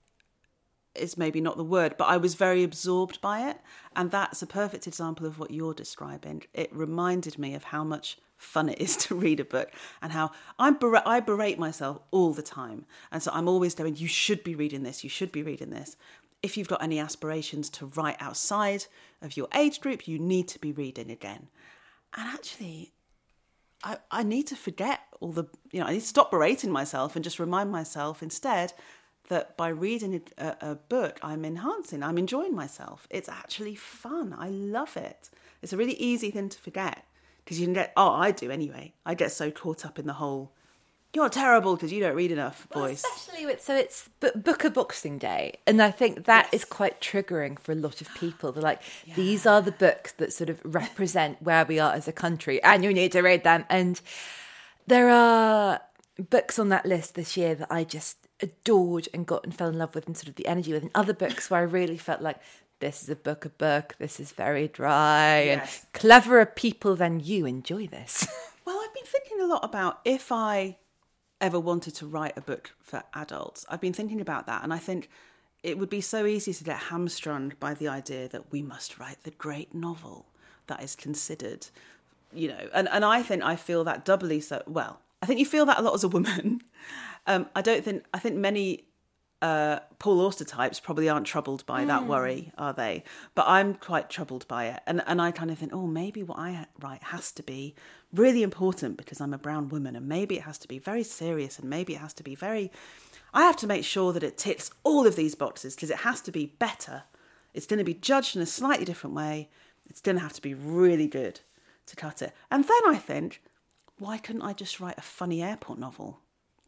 maybe not the word, but I was very absorbed by it. And that's a perfect example of what you're describing. It reminded me of how much fun it is to read a book and how I berate myself all the time. And so I'm always going, you should be reading this, you should be reading this. If you've got any aspirations to write outside of your age group, you need to be reading again. And actually... I need to forget all the, I need to stop berating myself and just remind myself instead that by reading a book, I'm enjoying myself. It's actually fun. I love it. It's a really easy thing to forget because you can I do anyway. I get so caught up in the whole, you're terrible because you don't read enough voice. Especially it's Booker Boxing Day. And I think that is quite triggering for a lot of people. They're like, these are the books that sort of represent where we are as a country and you need to read them. And there are books on that list this year that I just adored and fell in love with and sort of the energy with. And other books where I really felt like, this is a book, this is very dry and cleverer people than you enjoy this. Well, I've been thinking a lot about if I ever wanted to write a book for adults. I've been thinking about that and I think it would be so easy to get hamstrung by the idea that we must write the great novel that is considered, and I feel that doubly so. Well, I think you feel that a lot as a woman. I think many Paul Auster types probably aren't troubled by that worry, are they? But I'm quite troubled by it. And I kind of think, maybe what I write has to be really important because I'm a brown woman and maybe it has to be very serious and maybe it has to be I have to make sure that it ticks all of these boxes because it has to be better. It's going to be judged in a slightly different way. It's going to have to be really good to cut it. And then I think, why couldn't I just write a funny airport novel?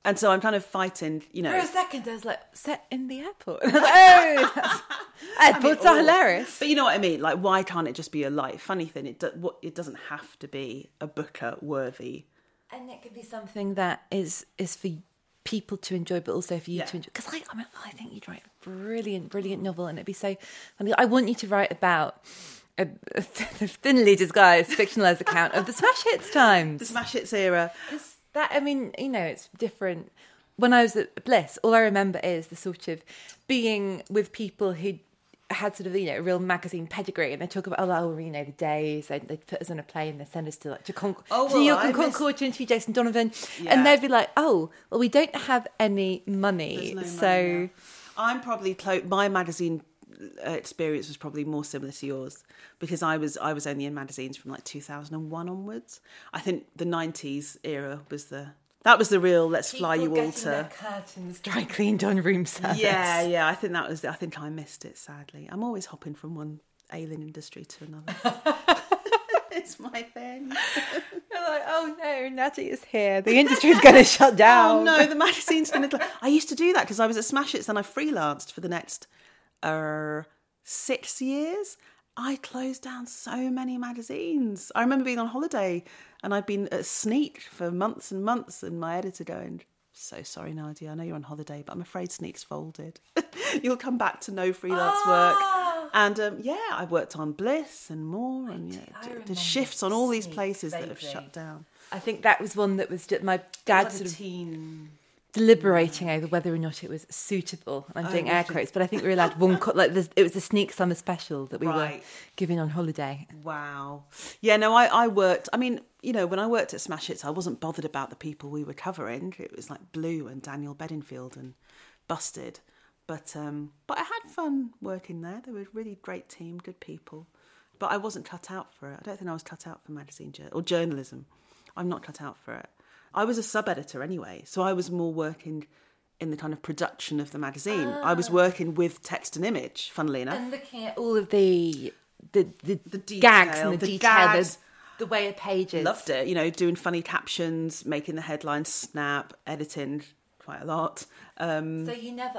And so I'm kind of fighting, you know. For a second, I was like, set in the airport. Oh, airports are hilarious. But you know what I mean? Like, why can't it just be a light, funny thing? It doesn't have to be a Booker worthy. And it could be something that is for people to enjoy, but also for you to enjoy. Because I think you'd write a brilliant novel, and it'd be so funny. I want you to write about a thinly disguised, fictionalised account of the Smash Hits times. The Smash Hits era. That, I mean, you know, it's different. When I was at Bliss, all I remember is the sort of being with people who had sort of, you know, a real magazine pedigree, and they talk about, you know, the days, they'd put us on a plane, they'd send us to New York and Concord to interview Jason Donovan, and they'd be like, oh, well, we don't have any money, so... I'm probably my magazine experience was probably more similar to yours, because I was only in magazines from like 2001 onwards. I think the 90s era was the real let's people fly you all to their curtains dry cleaned on room service. Yeah, I think I missed it, sadly. I'm always hopping from one alien industry to another. It's my thing. You're like, oh no, Natty is here, the industry's going to shut down. Oh no, the magazine's going to... I used to do that because I was at Smash Hits, then I freelanced for the next 6 years. I closed down so many magazines. I remember being on holiday and I'd been at Sneak for months and months, and my editor going, so sorry, Nadia, I know you're on holiday, but I'm afraid Sneak's folded. You'll come back to no freelance work. And I worked on Bliss and more, and did shifts on all these places that have shut down. I think that was one that was just my dad sort of deliberating over whether or not it was suitable. I'm doing air quotes, but I think we were allowed one. It was a Sneak summer special that we were giving on holiday. Wow. Yeah. No, I worked. I mean, you know, when I worked at Smash Hits, I wasn't bothered about the people we were covering. It was like Blue and Daniel Bedingfield and Busted. But I had fun working there. They were a really great team, good people. But I wasn't cut out for it. I don't think I was cut out for magazine or journalism. I'm not cut out for it. I was a sub-editor anyway, so I was more working in the kind of production of the magazine. I was working with text and image, funnily enough. And looking at all of the gags and the detail, the way of pages. Loved it, you know, doing funny captions, making the headlines snap, editing quite a lot. So you never...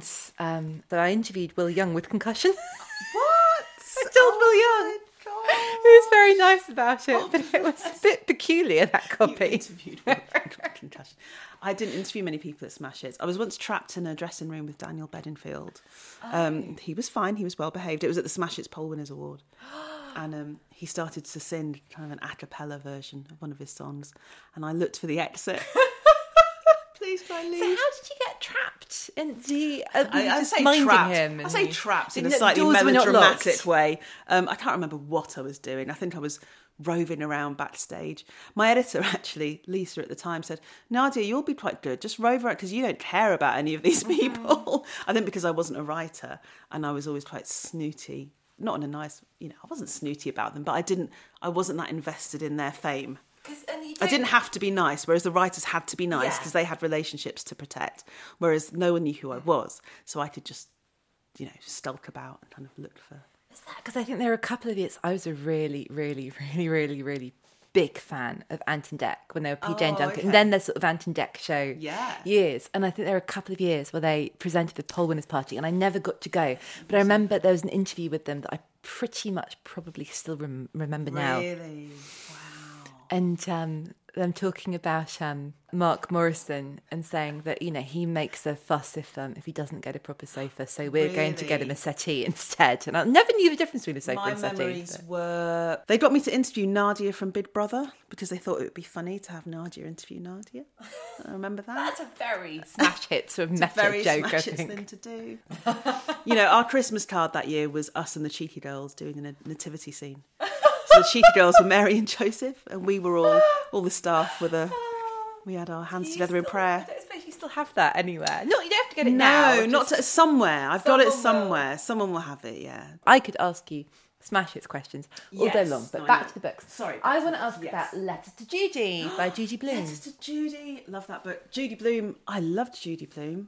I interviewed Will Young with concussion. What? I told Will Young. He was very nice about it, but it was a bit peculiar, that copy. You interviewed Will Young with concussion. I didn't interview many people at Smash Hits. I was once trapped in a dressing room with Daniel Bedingfield. He was fine. He was well behaved. It was at the Smash Hits Poll Winners Award. And he started to sing kind of an a cappella version of one of his songs. And I looked for the exit. Please, can I leave? So how did you get trapped? I say trapped. I say trapped in a slightly melodramatic way. I can't remember what I was doing. I think I was roving around backstage. My editor, actually, Lisa at the time, said, Nadia, you'll be quite good. Just rove around because you don't care about any of these people. I think because I wasn't a writer and I was always quite snooty. Not in a nice, you know, I wasn't snooty about them, but I wasn't that invested in their fame. I didn't have to be nice, whereas the writers had to be nice because they had relationships to protect, whereas no one knew who I was. So I could just, you know, skulk about and kind of look for... Is that because I think there were a couple of years I was a really, really, really, really, really big fan of Ant and Dec when they were PJ and Duncan. Okay. And then the sort of Ant and Dec show years. And I think there were a couple of years where they presented the Poll Winners Party and I never got to go. But I remember there was an interview with them that I pretty much probably still remember now. Really? Wow. And them talking about Mark Morrison and saying that, you know, he makes a fuss if he doesn't get a proper sofa, so we're going to get him a settee instead. And I never knew the difference between a sofa and a settee. My memories were... They got me to interview Nadia from Big Brother because they thought it would be funny to have Nadia interview Nadia. I remember that. That's a very Smash Hits sort of meta joke, I think. Thing to do. You know, our Christmas card that year was us and the Cheeky Girls doing a nativity scene. So the Cheeky Girls were Mary and Joseph, and we were all the staff we had our hands together in prayer. I don't suppose you still have that anywhere. No, you don't have to get it now. No, not somewhere. I've got it somewhere. Someone will have it, yeah. I could ask you Smash Hits questions all day long, but back to the books. Sorry. I want to ask about Letters to Judy by Judy Blume. Letters to Judy. Love that book. Judy Blume. I loved Judy Blume.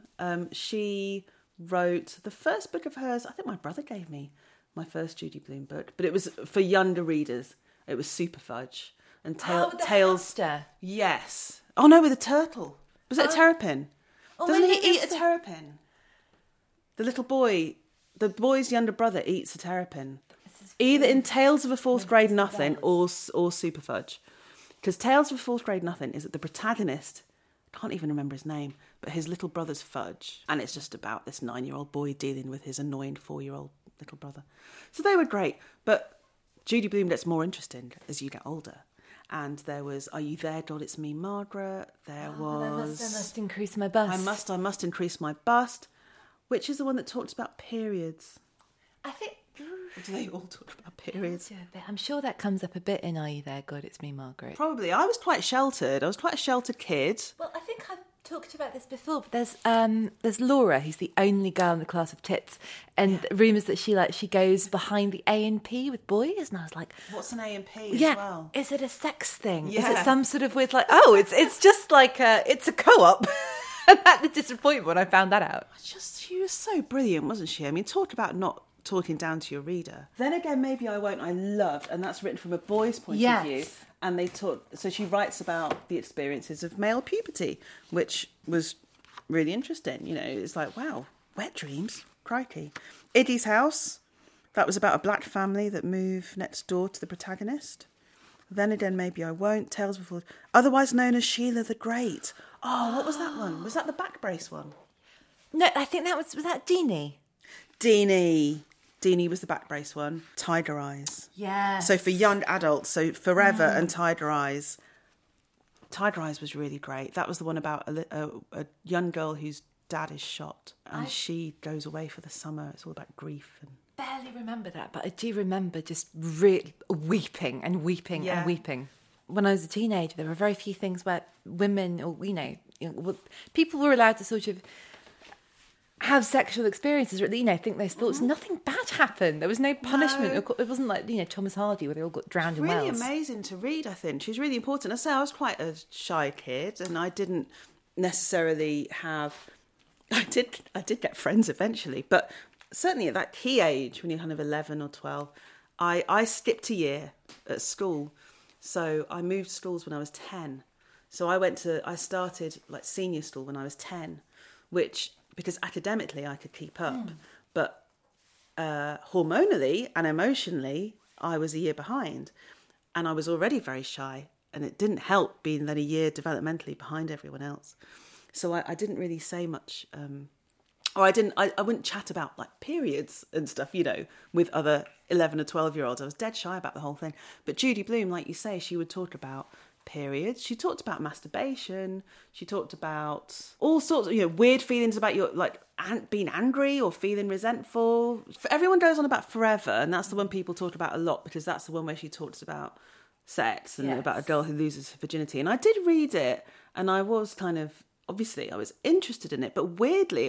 She wrote the first book of hers. I think my brother gave me my first Judy Blume book, but it was for younger readers. It was Super Fudge and Tales. Hamster. Yes. Oh no, with a turtle. Was it a terrapin? Doesn't he eat a terrapin? The little boy, the boy's younger brother eats a terrapin. Either in Tales of a Fourth Grade Nothing or Super Fudge. Because Tales of a Fourth Grade Nothing is that the protagonist, I can't even remember his name, but his little brother's Fudge. And it's just about this 9-year-old boy dealing with his annoying 4-year-old little brother. So they were great. But Judy Blume gets more interesting as you get older. And there was Are You There, God? It's Me, Margaret. There was... I must increase my bust. I must increase my bust. Which is the one that talks about periods? I think... Or do they all talk about periods? I'm sure that comes up a bit in Are You There, God? It's Me, Margaret. Probably. I was quite sheltered. I was quite a sheltered kid. Well, I think I've talked about this before, but there's Laura, who's the only girl in the class of tits, and rumours that she goes behind the A&P with boys, and I was like, what's an A&P as well? Is it a sex thing? Yeah. Is it some sort of weird, like, it's just like it's a co-op? And that's the disappointment when I found that out. She was so brilliant, wasn't she? I mean, talk about not talking down to your reader. Then again, Maybe I Won't, I loved, and that's written from a boy's point of view. And they talk, so she writes about the experiences of male puberty, which was really interesting. You know, it's like, wow, wet dreams, crikey. Iddy's House, that was about a black family that moved next door to the protagonist. Then again, Maybe I Won't, Tales of a Fourth, otherwise known as Sheila the Great. Oh, what was that one? Was that the back brace one? No, I think was that Deanie? Deanie was the back brace one. Tiger Eyes. Yeah. So for young adults, so Forever and Tiger Eyes. Tiger Eyes was really great. That was the one about a young girl whose dad is shot and she goes away for the summer. It's all about grief. And barely remember that, but I do remember just really weeping and weeping and weeping. When I was a teenager, there were very few things where women, or people were allowed to sort of have sexual experiences, or think those thoughts. Nothing bad happened. There was no punishment. No. It wasn't like Thomas Hardy where they all got drowned in wells. Really amazing to read. I think she's really important. I say I was quite a shy kid, and I didn't necessarily have. I did get friends eventually, but certainly at that key age when you're kind of 11 or 12, I skipped a year at school. So I moved schools when I was 10. So I started like senior school when I was 10, which, because academically I could keep up, but hormonally and emotionally I was a year behind, and I was already very shy, and it didn't help being then a year developmentally behind everyone else. So I didn't really say much, or I wouldn't chat about like periods and stuff, with other 11 or 12-year-olds. I was dead shy about the whole thing. But Judy Blume, like you say, she would talk about periods. She talked about masturbation. She talked about all sorts of weird feelings about your being angry or feeling resentful. Everyone goes on about Forever, and that's the one people talk about a lot because that's the one where she talks about sex and about a girl who loses her virginity. And I did read it, and I was obviously I was interested in it, but weirdly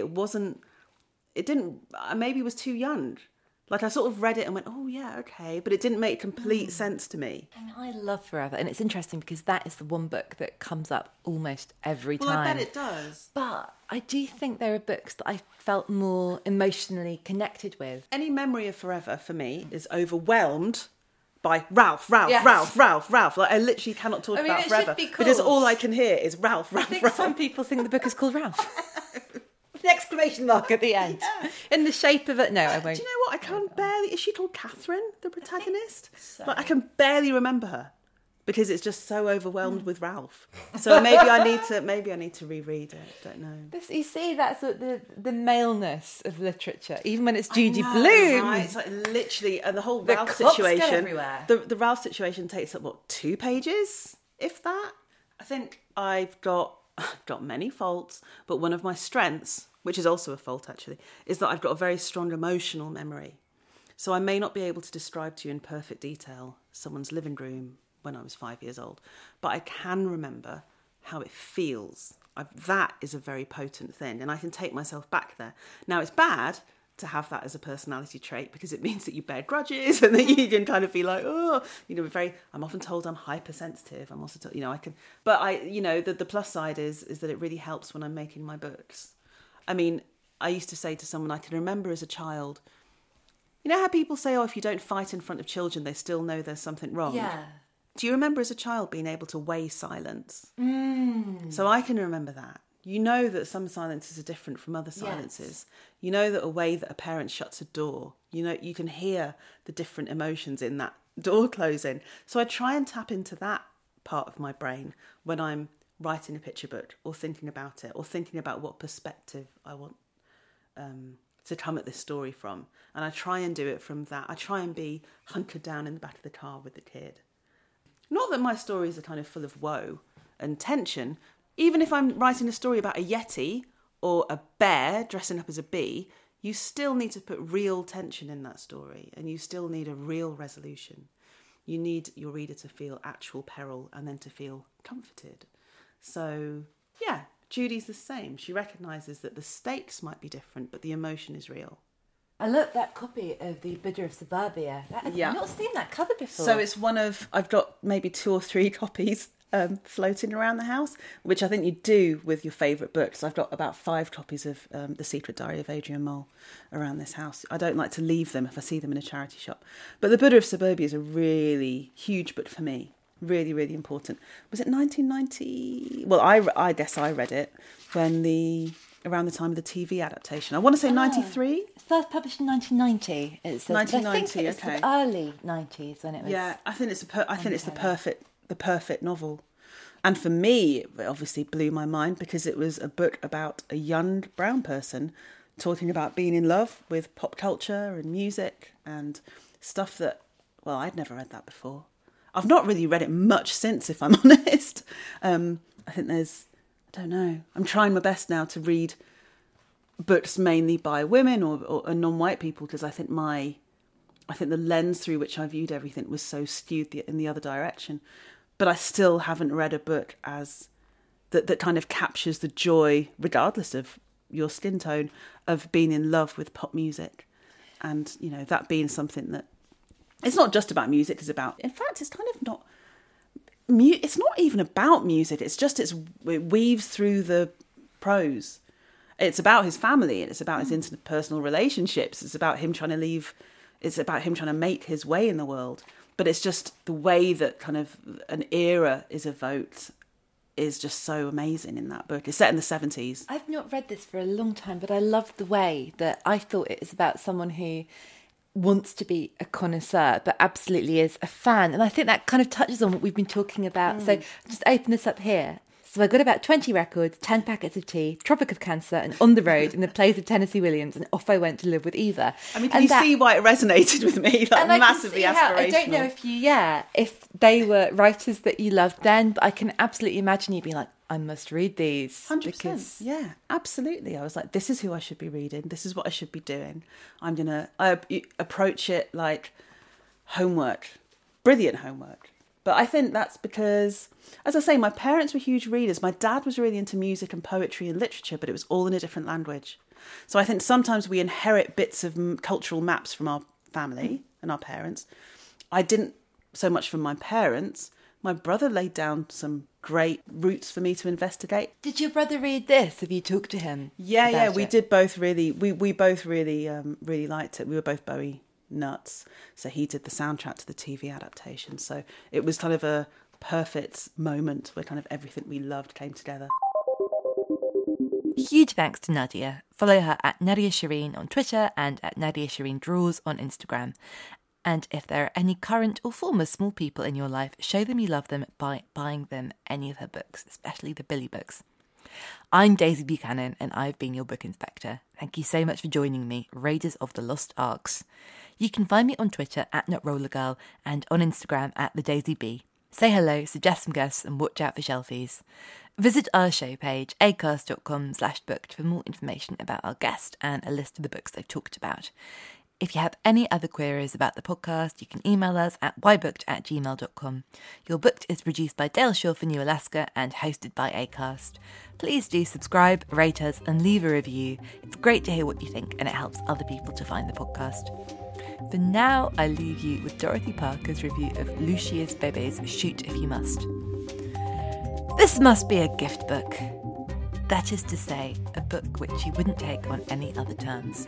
maybe was too young. Like, I sort of read it and went, oh, yeah, okay. But it didn't make complete sense to me. And I love Forever. And it's interesting because that is the one book that comes up almost every time. Well, I bet it does. But I do think there are books that I felt more emotionally connected with. Any memory of Forever, for me, is overwhelmed by Ralph. Like, I literally cannot talk about Forever. Because all I can hear is Ralph. I think some people think the book is called Ralph. An exclamation mark at the end. Yeah. In the shape of it. No, I won't. Do you know what? I can barely... Is she called Catherine, the protagonist? So. I can barely remember her because it's just so overwhelmed with Ralph. So maybe I need to reread it. Don't know. You see, that's the maleness of literature, even when it's Judy Blume. Right? It's like literally, and the whole the Ralph situation. Everywhere. The Ralph situation takes up 2 pages, if that. I think I've got many faults, but one of my strengths, which is also a fault actually, is that I've got a very strong emotional memory. So I may not be able to describe to you in perfect detail someone's living room when I was 5 years old, but I can remember how it feels. That is a very potent thing, and I can take myself back there. Now, it's bad to have that as a personality trait because it means that you bear grudges and that you can kind of be like, I'm often told I'm hypersensitive. I'm also told, the plus side is that it really helps when I'm making my books. I mean, I used to say to someone, I can remember as a child, you know how people say, if you don't fight in front of children, they still know there's something wrong? Yeah. Do you remember as a child being able to weigh silence? So I can remember that. You know that some silences are different from other silences. Yes. You know that a way that a parent shuts a door, you can hear the different emotions in that door closing. So I try and tap into that part of my brain when I'm writing a picture book or thinking about it or thinking about what perspective I want to come at this story from. And I try and do it from that. I try and be hunkered down in the back of the car with the kid. Not that my stories are kind of full of woe and tension. Even if I'm writing a story about a yeti or a bear dressing up as a bee, you still need to put real tension in that story, and you still need a real resolution. You need your reader to feel actual peril and then to feel comforted. So, yeah, Judy's the same. She recognises that the stakes might be different, but the emotion is real. I love that copy of the Buddha of Suburbia. I've not seen that cover before. So it's I've got maybe 2 or 3 copies floating around the house, which I think you do with your favourite books. I've got about 5 copies of The Secret Diary of Adrian Mole around this house. I don't like to leave them if I see them in a charity shop. But The Buddha of Suburbia is a really huge book for me. Really, really important. Was it 1990? Well, I guess I read it around the time of the TV adaptation. I want to say 93. First published in 1990. It's 1990. I think it's the early 90s when it was. Yeah, I think it's the perfect novel. And for me, it obviously blew my mind because it was a book about a young brown person talking about being in love with pop culture and music and stuff that, well, I'd never read that before. I've not really read it much since, if I'm honest. I think I don't know. I'm trying my best now to read books mainly by women or non-white people because I think the lens through which I viewed everything was so skewed in the other direction. But I still haven't read a book that kind of captures the joy, regardless of your skin tone, of being in love with pop music. And, that being something that, it's not just about music, it's kind of not, it's not even about music, it weaves through the prose. It's about his family, and it's about his interpersonal relationships, it's about him trying to make his way in the world. But it's just the way that kind of an era is evoked is just so amazing in that book. It's set in the 70s. I've not read this for a long time, but I loved the way that I thought it was about someone who wants to be a connoisseur, but absolutely is a fan. And I think that kind of touches on what we've been talking about. So just open this up here. So I got about 20 records, 10 packets of tea, Tropic of Cancer, and On the Road in the plays of Tennessee Williams, and off I went to live with Eva. I mean, can you see why it resonated with me? Massively aspirational. I don't know if they were writers that you loved then, but I can absolutely imagine you being like, I must read these. 100%. Yeah, absolutely. I was like, this is who I should be reading. This is what I should be doing. I approach it like homework. Brilliant homework. But I think that's because, as I say, my parents were huge readers. My dad was really into music and poetry and literature, but it was all in a different language. So I think sometimes we inherit bits of cultural maps from our family and our parents. I didn't so much from my parents. My brother laid down some great routes for me to investigate. Did your brother read this? Have you talked to him? Yeah, we did both really. We both really liked it. We were both Bowie nuts. So he did the soundtrack to the TV adaptation. So it was kind of a perfect moment where kind of everything we loved came together. Huge thanks to Nadia. Follow her at Nadia Shireen on Twitter and at Nadia Shireen Draws on Instagram. And if there are any current or former small people in your life, show them you love them by buying them any of her books, especially the Billy books. I'm Daisy Buchanan and I've been your book inspector. Thank you so much for joining me, Raiders of the Lost Arks. You can find me on Twitter at NotRollerGirl and on Instagram at TheDaisyB. Say hello, suggest some guests and watch out for shelfies. Visit our show page, acast.com/booked for more information about our guest and a list of the books they've talked about. If you have any other queries about the podcast, you can email us at whybooked@gmail.com. Your Booked is produced by Dale Shaw for New Alaska and hosted by Acast. Please do subscribe, rate us and leave a review. It's great to hear what you think and it helps other people to find the podcast. For now, I leave you with Dorothy Parker's review of Lucius Bebe's Shoot If You Must. This must be a gift book. That is to say, a book which you wouldn't take on any other terms.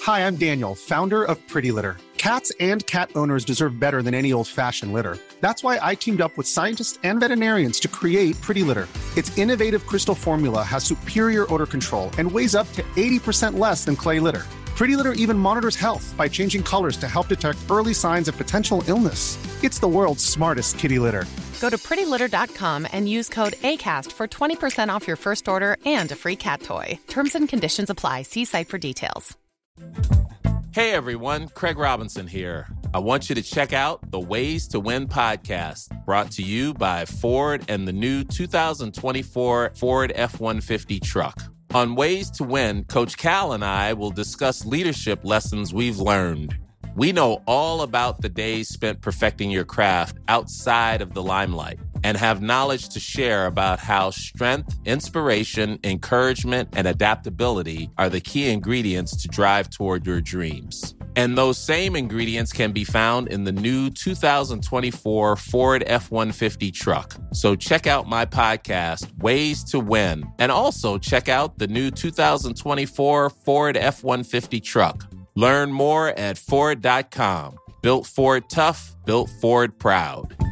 Hi, I'm Daniel, founder of Pretty Litter. Cats and cat owners deserve better than any old-fashioned litter. That's why I teamed up with scientists and veterinarians to create Pretty Litter. Its innovative crystal formula has superior odor control and weighs up to 80% less than clay litter. Pretty Litter even monitors health by changing colors to help detect early signs of potential illness. It's the world's smartest kitty litter. Go to prettylitter.com and use code ACAST for 20% off your first order and a free cat toy. Terms and conditions apply. See site for details. Hey everyone, Craig Robinson here. I want you to check out the Ways to Win podcast, brought to you by Ford and the new 2024 Ford F-150 truck. On Ways to Win, Coach Cal and I will discuss leadership lessons we've learned. We know all about the days spent perfecting your craft outside of the limelight and have knowledge to share about how strength, inspiration, encouragement, and adaptability are the key ingredients to drive toward your dreams. And those same ingredients can be found in the new 2024 Ford F-150 truck. So check out my podcast, Ways to Win, and also check out the new 2024 Ford F-150 truck. Learn more at Ford.com. Built Ford tough, built Ford proud.